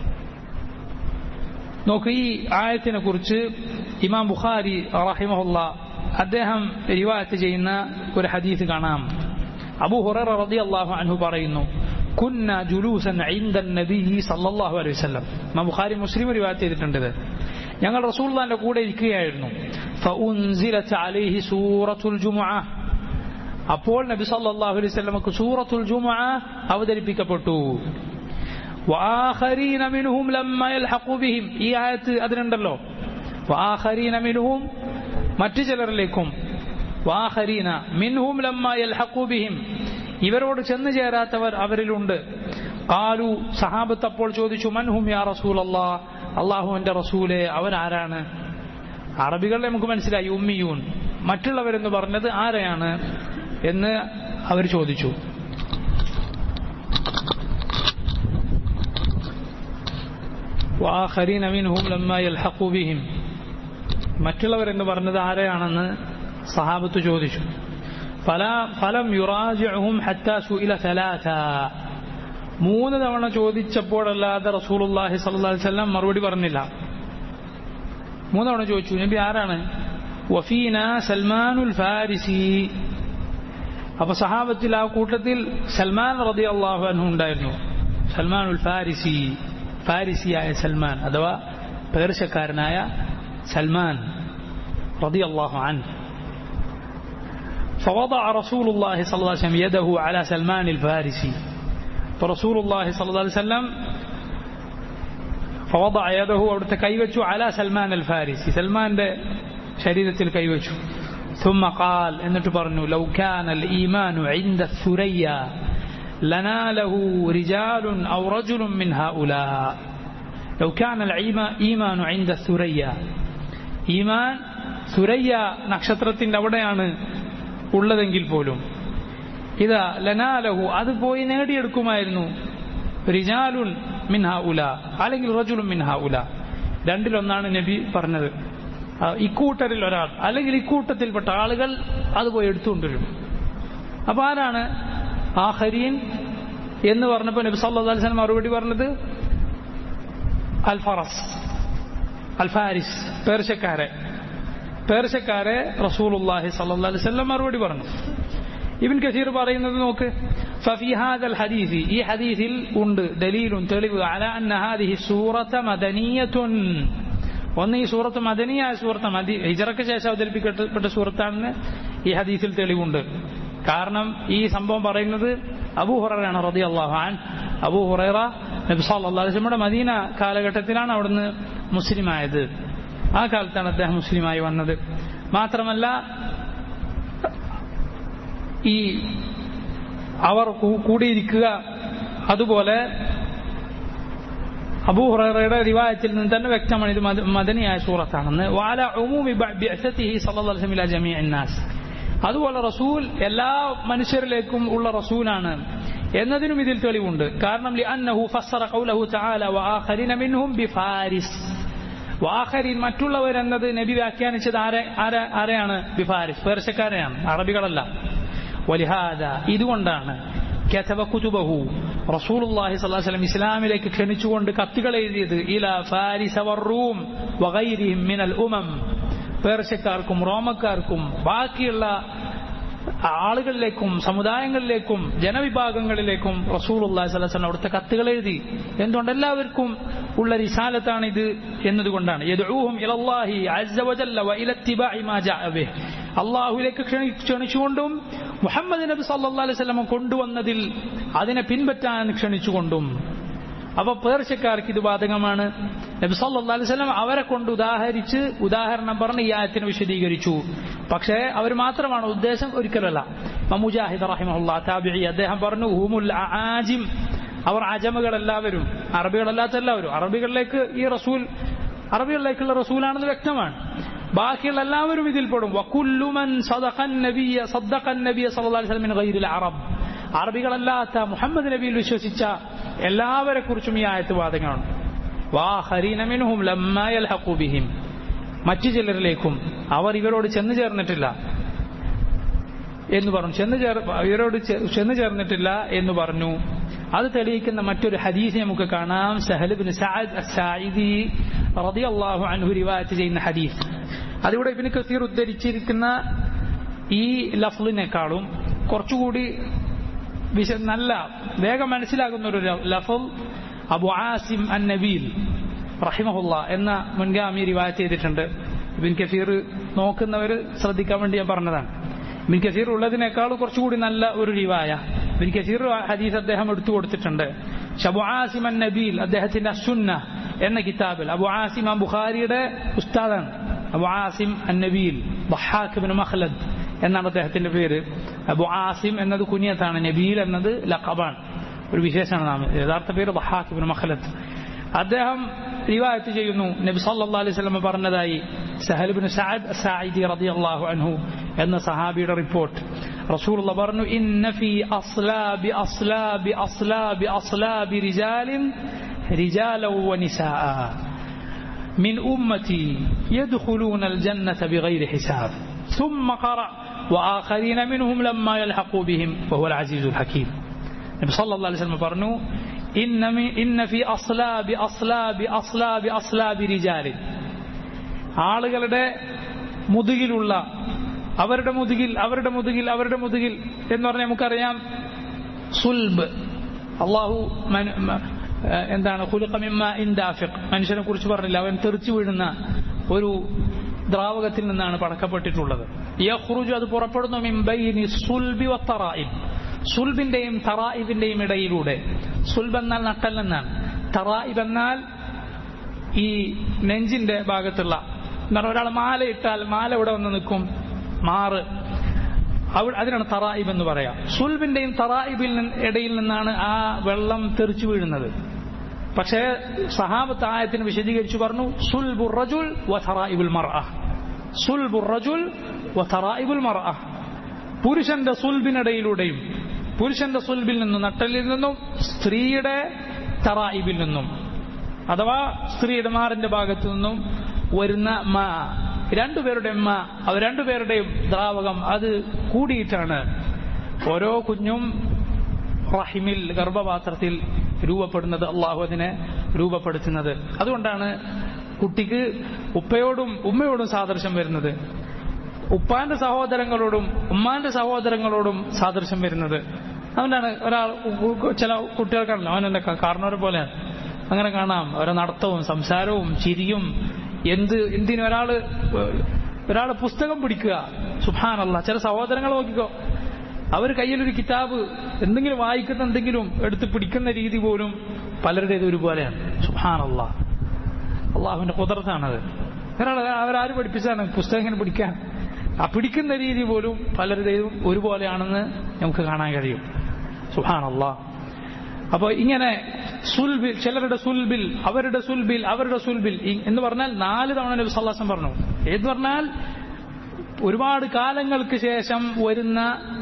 Speaker 2: നോക്കൂ, ഈ ആയത്തിനെ കുറിച്ച് ഇമാം ബുഖാരി റഹിമഹുല്ലാ അദ്ദേഹം റിവായത്ത് ചെയ്യുന്ന ഒരു ഹദീസ് കാണാം. അബൂ ഹുറൈറ റളിയല്ലാഹു അൻഹു പറയുന്നു, കുന്ന ജുലൂസൻ ഇൻദ നബിയ്യി സല്ലല്ലാഹു അലൈഹി വസല്ലം. ഇമാം ബുഖാരി മുസ്ലിം റിവായത്ത് ചെയ്തിട്ടുണ്ട്. ഞങ്ങൾ റസൂലുള്ളാഹിന്റെ കൂടെ ഇരിക്കുകയായിരുന്നു. ഫഉൻസിലത് അലൈഹി സൂറത്തുൽ ജുമുഅ. അപ്പോൾ നബി സല്ലല്ലാഹു അലൈഹി വസല്ലമക്ക് സൂറത്തുൽ ജുമുഅ അവതരിപ്പിക്കപ്പെട്ടു. വആഖരീന മിൻഹും ലമ്മാ യൽഹഖു ബിഹിം. ഈ ആയത്ത് അതിനുണ്ടല്ലോ, വആഖരീന മിൻഹും മറ്റു ചിലരിലേക്കും, വആഖരീന മിൻഹും ലമ്മാ യൽഹഖു ബിഹിം ഇവരോട് ചെന്നു ചേരാത്തവർ അവരിലുണ്ട്. ഖാലു സഹാബത്ത് അപ്പോൾ ചോദിച്ചു, മൻഹും യാ റസൂലല്ലാഹ്, അല്ലാഹുവിന്റെ റസൂലേ അവരാരാണ്? അറബികളെ നമുക്ക് മനസ്സിലായി, ഉമ്മിയൂൻ. മറ്റുള്ളവരെന്ന് പറഞ്ഞത് ആരെയാണ് എന്ന് അവർ ചോദിച്ചു. വആഖരീന മിൻഹും ലമ്മാ യൽഹഖു ബിഹിം മറ്റുള്ളവരെന്ന് പറഞ്ഞത് ആരെയാണെന്ന് സഹാബത്ത് ചോദിച്ചു. ഫലം യുറാജിഉഹും ഹത്താ സുഇല സലാസ. 3 തവണ ചോദിച്ചപ്പോഴല്ലാതെ റസൂലുള്ളാഹി സ്വല്ലല്ലാഹു അലൈഹി വസല്ലം മറുപടി പറഞ്ഞില്ല. 3 തവണ ചോദിച്ചു, നബി ആരാണ്? വഫീനാ സൽമാനുൽ ഫാരിസി. അപ്പൊ സഹാബത്തിൽ ആ കൂട്ടത്തിൽ സൽമാൻ റളിയല്ലാഹു അൻഹു ഉണ്ടായിരുന്നു. സൽമാനുൽ ഫാരിസി, ഫാരിസിയായ സൽമാൻ അഥവാ പേർഷ്യക്കാരനായ സൽമാൻ റളിയല്ലാഹു അൻഹു. فوضع رسول الله صلى الله عليه وسلم يده على سلمان الفارسي. فرسول الله صلى الله عليه وسلم فوضع يده അവിടുത്തെ കൈവച്ചു على سلمان الفارسي, സൽമാന്റെ ശരീരത്തിൽ കൈവച്ചു. ثم قال എന്നിട്ട് പറഞ്ഞു, لو كان الإيمان عند الثريا لناله رجال أو رجل من هؤلاء. لو كان الإيمان عند الثريا. ഈമാൻ സുരയ്യ നക്ഷത്രത്തിന്റെ അവിടെയാണ് ഉള്ളതെങ്കിൽ പോലും ഇതാ ലനാലഹു അത് പോയി നേടിയെടുക്കുമായിരുന്നു. റിജാലുൻ മിൻ ഹൗല അല്ലെങ്കിൽ റജുലുൻ മിൻ ഹൗല, രണ്ടിലൊന്നാണ് നബി പറഞ്ഞത്. ഇക്കൂട്ടരിൽ ഒരാൾ അല്ലെങ്കിൽ ഇക്കൂട്ടത്തിൽപ്പെട്ട ആളുകൾ അത് പോയി എടുത്തുകൊണ്ടിരും. അപ്പൊ ആരാണ് ആഖരീൻ എന്ന് പറഞ്ഞപ്പോൾ നബി സല്ലല്ലാഹു അലൈഹി വസല്ലം മറുപടി പറഞ്ഞത് അൽ ഫറസ്, അൽ ഫാരിസ്, പേർഷ്യക്കാരെ റസൂലുള്ളാഹി സ്വല്ലല്ലാഹു അലൈഹി വസല്ലം മറുപടി പറഞ്ഞു. ഇബ്ൻ കസീർ പറയുന്നത് നോക്ക്, ഫഫി ഹാദൽ ഹദീസി, ഈ ഹദീസിൽ ഉണ്ട് ദലീലുൻ, തെളിവ്, അലാ അന്ന ഹാദിഹി സൂറത മദനിയത്തുൻ. ഒന്ന്, ഈ സൂറത്ത് മദനിയായ സൂറത്ത്, ഹിജ്റയ്ക്ക് ശേഷം അവതരിപ്പിക്കപ്പെട്ട സൂറത്താണെന്ന് ഈ ഹദീസിൽ തെളിവുണ്ട്. കാരണം ഈ സംഭവം പറയുന്നത് അബൂ ഹുറൈറയാണ് റളിയല്ലാഹു അൻഹു. അബൂ ഹുറൈറ നബി സല്ലല്ലാഹു അലൈഹി വസല്ലമയുടെ മദീന കാലഘട്ടത്തിലാണ് അവിടുന്ന് മുസ്ലിമായത്. ആ കാലത്താണ് അദ്ദേഹം മുസ്ലിമായി വന്നത്. മാത്രമല്ല ഈ അവർ കൂടിയിരിക്കുക, അതുപോലെ അബൂ ഹുറൈറയുടെ റിവായത്തിൽ നിന്ന് തന്നെ വ്യക്തമാണ് ഇത് മദനിയായ സൂറത്താണെന്ന്. വഅല ഉമൂമി ബിഅസതിഹി സല്ലല്ലാഹു അലൈഹി വസല്ലം ഇലാ ജമീഇൻ നാസ്, അതുപോലെ റസൂൽ എല്ലാ മനുഷ്യരിലേക്കും ഉള്ള റസൂലാണ് എന്നതിനും ഇതിൽ തെളിവുണ്ട്. കാരണം ലിഅന്നഹു ഫസ്സറ ഖൗലഹു തആല വആഖരീന മിൻഹും ബിഫാരിസ്. വാഖരീൻ മറ്റുള്ളവർ എന്നത് നബി വ്യാഖ്യാനിച്ചത് ആരെയാണ്? ബിഫാരിസ്, പേർഷ്യക്കാരെയാണ്, അറബികളല്ല. വലിഹാദ, ഇതുകൊണ്ടാണ് കതബ കുതുബഹു, റസൂലുള്ളാഹി സ്വല്ലല്ലാഹു അലൈഹി വസല്ലം ഇസ്ലാമിലേക്ക് ക്ഷണിച്ചുകൊണ്ട് കത്തുകൾ എഴുതിയത് ഇലാ ഫാരിസ വറൂം വഗൈരിഹിം മിനൽ ഉമം, പേർഷ്യക്കാർക്കും റോമക്കാർക്കും ബാക്കിയുള്ള ആളുകളിലേക്കും സമുദായങ്ങളിലേക്കും ജനവിഭാഗങ്ങളിലേക്കും റസൂലുള്ളാഹി സ്വല്ലല്ലാഹു അലൈഹി വസല്ലം അവിടുത്തെ കത്തുകൾ എഴുതി. എന്തുകൊണ്ട്? എല്ലാവർക്കും ഉള്ള റിസാലത്താണ് ഇത് എന്നതുകൊണ്ടാണ്. യദ്ഊഹും ഇലല്ലാഹി അസ്സ വജല്ല വ ഇല ഇത്തിബാഇ മാ ജാഅ ബിഹി, അല്ലാഹുവിലേക്ക് ക്ഷണിച്ചുകൊണ്ടും മുഹമ്മദ് നബി സല്ലല്ലാഹു അലൈഹി വസല്ലം കൊണ്ടുവന്നതിൽ അതിനെ പിൻപറ്റാൻ ക്ഷണിച്ചുകൊണ്ടും. അപ്പൊ പേർഷ്യക്കാർക്ക് ഇത് ബാധകമാണ്. നബി സല്ലല്ലാഹു അലൈഹി വസല്ലം അവരെ കൊണ്ട് ഉദാഹരണം പറഞ്ഞ് ഈ ആയത്തിനെ വിശദീകരിച്ചു. പക്ഷേ അവർ മാത്രമാണ് ഉദ്ദേശം, ഒരിക്കലല്ല. മുജാഹിദ് റഹിമഹുല്ലാഹ് താബിഈ അദ്ദേഹം പറഞ്ഞു, ഹുമുൽ ആജിം, അവർ അജമകളെല്ലാവരും, അറബികളല്ലാത്ത എല്ലാവരും. അറബികളിലേക്ക് ഈ റസൂൽ അറബികളിലേക്കുള്ള റസൂലാണെന്ന് വ്യക്തമാണ്. ബാക്കിയുള്ള എല്ലാവരും ഇതിൽപ്പെടും. വകുല്ലു മൻ സദഖൻ നബിയ സല്ലല്ലാഹു അലൈഹി വസല്ലം മിൻ ഗൈരിൽ അറബ്, അറബികളല്ലാത്ത മുഹമ്മദ് നബിയിൽ വിശ്വസിച്ച എല്ലാവരെ കുറിച്ചും ഈ ആയത്ത് ബാധകമാണ്. വാഖരീന മിൻഹും ലമ്മാ യൽഹഖു ബിഹിം, മറ്റു ചിലരിലേക്കും അവർ ഇവരോട് ചെന്നു ചേർന്നിട്ടില്ല എന്ന് പറഞ്ഞു, ഇവരോട് ചെന്നു ചേർന്നിട്ടില്ല എന്ന് പറഞ്ഞു. അത് തെളിയിക്കുന്ന മറ്റൊരു ഹദീസ് നമുക്ക് കാണാം. സഹൽ ഇബ്നു സഅദ് അസ്സാഇദി റളിയല്ലാഹു അൻഹു റിവായത്ത് ചെയ്യുന്ന ഹദീസ്. അതിവിടെ ഇബ്നു കസീർ ഉദ്ധരിച്ചിരിക്കുന്ന ഈ ലഫ്ളിനേക്കാളും കുറച്ചുകൂടി നല്ല വേഗം മനസ്സിലാകുന്ന ഒരു ലഫ്ൾ അബു ആസിം അൻ-നബീൽ റഹിമഹുല്ലാ എന്ന മുൻഗാമി റിവായത്ത് ചെയ്തിട്ടുണ്ട്. ഇബ്നു കസീർ നോക്കുന്നവർ ശ്രദ്ധിക്കാൻ വേണ്ടി ഞാൻ പറഞ്ഞതാണ്. ഇബ്നു കസീർ ഉള്ളതിനേക്കാൾ കുറച്ചുകൂടി നല്ല ഒരു റിവായ ഇബ്നു കസീർ ഹദീസ് അദ്ദേഹം എടുത്തു കൊടുത്തിട്ടുണ്ട്. അബു ആസിം അൻ-നബീൽ അദ്ദേഹത്തിന്റെ അസ്സുന്ന എന്ന കിതാബിൽ, അബു ആസിം ബുഖാരിയുടെ ഉസ്താദാണ്. അബു ആസിം അൻ-നബീൽ ദഹാഖ് ഇബ്നു മഖ്ലദ് എന്നാണ് അദ്ദേഹത്തിന്റെ പേര്. അബു ആസിം എന്നത് കുനിയത്താണ്, നബീൽ എന്നത് ലഖബാണ്, ഒരു വിശേഷണ നാമം. യഥാർത്ഥ പേര് ദഹാഖ് ഇബ്നു മഖ്ലദ്. അദ്ദേഹം റിവായത്ത് ചെയ്യുന്നു, നബി സല്ലല്ലാഹു അലൈഹി വസല്ലം പറഞ്ഞതായി സഹൽ ഇബ്നു സഅദ് അസ്സാഇദി റളിയല്ലാഹു അൻഹു എന്ന സഹാബിയുടെ റിപ്പോർട്ട്. റസൂലുള്ളാഹി പറഞ്ഞു, ഇന്ന ഫീ അസ്ലാബി അസ്ലാബി അസ്ലാബി അസ്ലാബി റിജാലൻ വനിസാഅ മിൻ ഉമ്മതി യദ്ഖുലൂനൽ ജന്നത ബിഗൈരി ഹിസാബ് ثم قرأ وآخرين منهم لما يلحقوا بهم وهو العزيز الحكيم. നബി സല്ലല്ലാഹു അലൈഹി വസല്ലം പറഞ്ഞു, ഇന്ന ഫീ അസ്ലാബി അസ്ലാബി അസ്ലാബി അസ്ലാബി റിജാലിൻ, ആളുകളുടെ മുതുകിലുള്ള അവരുടെ മുതുകിൽ എന്ന് പറഞ്ഞാൽ നമുക്കറിയാം സുൽബ്. അള്ളാഹു എന്താണ് ഖുലിഖ മിമ്മാ ഇൻ ദാഫിഖ്, മനുഷ്യനെ കുറിച്ച് പറഞ്ഞില്ല, അവൻ തെറിച്ചു വീഴുന്ന ഒരു ദ്രാവകത്തിൽ നിന്നാണ് പടക്കപ്പെട്ടിട്ടുള്ളത്. യഖ്റുജു, അത് പുറപ്പെടുന്നു, മിൻ ബൈനി സുൽബി വത്തറായിബ്, സുൽബിന്റെയും തറായിബിന്റെയും ഇടയിലൂടെ. സുൽബ് എന്നാൽ നട്ടൽ എന്നാണ്, തറായിബ് എന്നാൽ ഈ നെഞ്ചിന്റെ ഭാഗത്തുള്ള, എന്നാൽ ഒരാൾ മാല ഇട്ടാൽ മാല ഇവിടെ വന്ന് നിൽക്കും, മാറ്, അതിനാണ് തറായിബ് എന്ന് പറയാം. സുൽബിന്റെയും തറായിബിൽ ഇടയിൽ നിന്നാണ് ആ വെള്ളം തെറിച്ചു വീഴുന്നത്. പക്ഷേ സഹാബത്ത് ആയത്തിന് വിശദീകരിച്ചു പറഞ്ഞു, സുൽബുർ റജുൽ വതറായിബുൽ മർഅ, സുൽബുർ റജുൽ വതറായിബുൽ മർഅ, പുരുഷന്റെ സുൽബിനിടയിലൂടെയും, പുരുഷന്റെ സുൽബിൽ നിന്നും നട്ടലിൽ നിന്നും സ്ത്രീയുടെ തറായിബിൽ നിന്നും അഥവാ സ്ത്രീയുടെ മാറിന്റെ ഭാഗത്തു നിന്നും വരുന്ന മാ, രണ്ടുപേരുടെയും മാ, അവർ രണ്ടുപേരുടെയും ദ്രാവകം, അത് കൂടിയിട്ടാണ് ഓരോ കുഞ്ഞും റഹിമിൽ ഗർഭപാത്രത്തിൽ രൂപപ്പെടുന്നത്, അള്ളാഹു അതിനെ രൂപപ്പെടുത്തുന്നത്. അതുകൊണ്ടാണ് കുട്ടിക്ക് ഉപ്പയോടും ഉമ്മയോടും സാദൃശ്യം വരുന്നത്, ഉപ്പാന്റെ സഹോദരങ്ങളോടും ഉമ്മാന്റെ സഹോദരങ്ങളോടും സാദൃശ്യം വരുന്നത്. അതുകൊണ്ടാണ് ഒരാൾ, ചില കുട്ടികൾ കാണണം, അവൻ എന്റെ കാരണവരെ പോലെയാണ്, അങ്ങനെ കാണാം, അവരെ നടത്തവും സംസാരവും ചിരിയും. എന്തിനും ഒരാള് പുസ്തകം പിടിക്കുക, സുബ്ഹാനല്ലാഹ്. ചില സഹോദരങ്ങൾ നോക്കിക്കോ, അവർ കയ്യിലൊരു കിതാബ് എന്തെങ്കിലും വായിക്കുന്ന എന്തെങ്കിലും എടുത്ത് പിടിക്കുന്ന രീതി പോലും പലരുടേത് ഒരുപോലെയാണ്. സുബ്ഹാനല്ലാഹ്, അള്ളാഹുവിന്റെ ഖുദ്റത്താണത്. അവരാര് പഠിപ്പിച്ചാണ് പുസ്തകം ഇങ്ങനെ പിടിക്കാൻ? ആ പിടിക്കുന്ന രീതി പോലും പലരുടേതും ഒരുപോലെയാണെന്ന് നമുക്ക് കാണാൻ കഴിയും. സുബ്ഹാനല്ലാഹ്. അപ്പോൾ ഇങ്ങനെ സുൽബിൽ, ചിലരുടെ സുൽബിൽ, അവരുടെ സുൽബിൽ എന്ന് പറഞ്ഞാൽ 4 തവണ നബി സല്ലല്ലാഹു അലൈഹി വസല്ലം പറഞ്ഞു. എന്ന് പറഞ്ഞാൽ ഒരുപാട് കാലങ്ങൾക്ക് ശേഷം വരുന്ന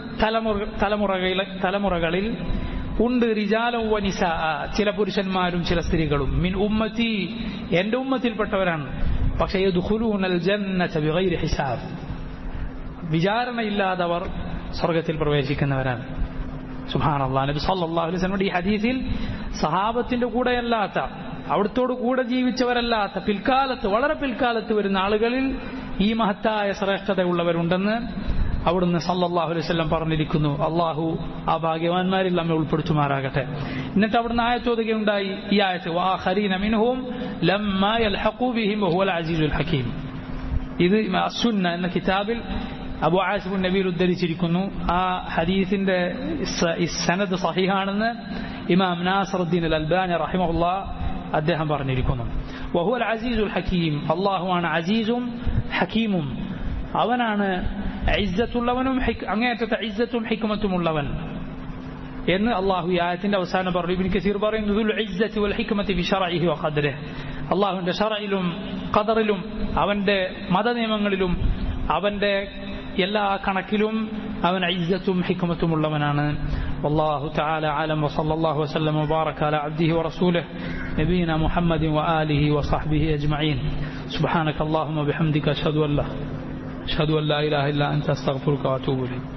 Speaker 2: തലമുറകളിൽ ഉണ്ട് റിജാലൻ വനിസാ, ചില പുരുഷന്മാരും ചില സ്ത്രീകളും, മിൻ ഉമ്മത്തി, എന്റെ ഉമ്മത്തിൽപ്പെട്ടവരാണ്. പക്ഷേ യദ്ഖുലൂനൽ ജന്നത ബിഗൈരി ഹിസാബ്, വിചാരണയില്ലാതെ അവർ സ്വർഗത്തിൽ പ്രവേശിക്കുന്നവരാണ്. സുബ്ഹാനല്ലാഹ്. നബി സല്ലല്ലാഹു അലൈഹി വസല്ലം ഈ ഹദീസിൽ സഹാബത്തിന്റെ കൂടെയല്ലാത്ത, അവിടുത്തോട് കൂടെ ജീവിച്ചവരല്ലാത്ത പിൽക്കാലത്ത്, വളരെ പിൽക്കാലത്ത് വരുന്ന ആളുകളിൽ ഈ മഹത്തായ ശ്രേഷ്ഠതയുള്ളവരുണ്ടെന്ന് അവിടുന്ന് സല്ലല്ലാഹു അലൈഹി വസല്ലം പറഞ്ഞിരിക്കുന്നു. അള്ളാഹു ആ ഭാഗ്യവാന്മാരിൽ നമ്മെ ഉൾപ്പെടുത്തുമാറാകട്ടെ. എന്നിട്ട് അവിടുന്ന് ആയത്തോതുകയുണ്ടായി, ഈ ആയത്ത് വആഖരീന മിൻഹും ലമ്മാ യൽഹഖു ബിഹിം വഹുവൽ അസീസുൽ ഹകീം. ഇത് അസ്സുന്ന എന്ന കിതാബിൽ അബു ആസിം നബീൽ ഉദ്ധരിച്ചിരിക്കുന്നു. ആ ഹദീസിന്റെ സനദ് സഹീഹാണെന്ന് ഇമാം നാസിറുദ്ദീൻ അൽ അൽബാനി റഹിമഹുല്ലാഹ് അദ്ദേഹം പറഞ്ഞിരിക്കുന്നു. വഹുവൽ അസീസുൽ ഹകീം, അള്ളാഹുവാണ് അസീസും ഹക്കീമും, അവനാണ് ഇസ്സത്തുള്ളവനും അങ്ങേയറ്റത്തെ ഇസ്സത്തും ഹിക്മത്തും ഉള്ളവൻ എന്ന് അള്ളാഹു ഈ ആയത്തിന്റെ അവസാനം പറഞ്ഞു. ഇബ്നു കസീർ പറയുന്നു, ദുൽ ഇസ്സത്തി വൽ ഹിക്മത്തി ഫി ശറഇഹി വ ഖദ്രിഹി, അള്ളാഹുവിന്റെ ശറഇലും ഖദറിലും അവന്റെ മതനിയമങ്ങളിലും അവന്റെ എല്ലാ കണക്കിലും അവൻ ഇസ്സത്തും ഹിക്മത്തും ഉള്ളവനാണ്. والله تعالى أعلم وصلى الله وسلم وبارك على عبده ورسوله نبينا محمد وآله وصحبه أجمعين. سبحانك اللهم وبحمدك أشهد أن لا إله إلا أنت أستغفرك وأتوب إليك.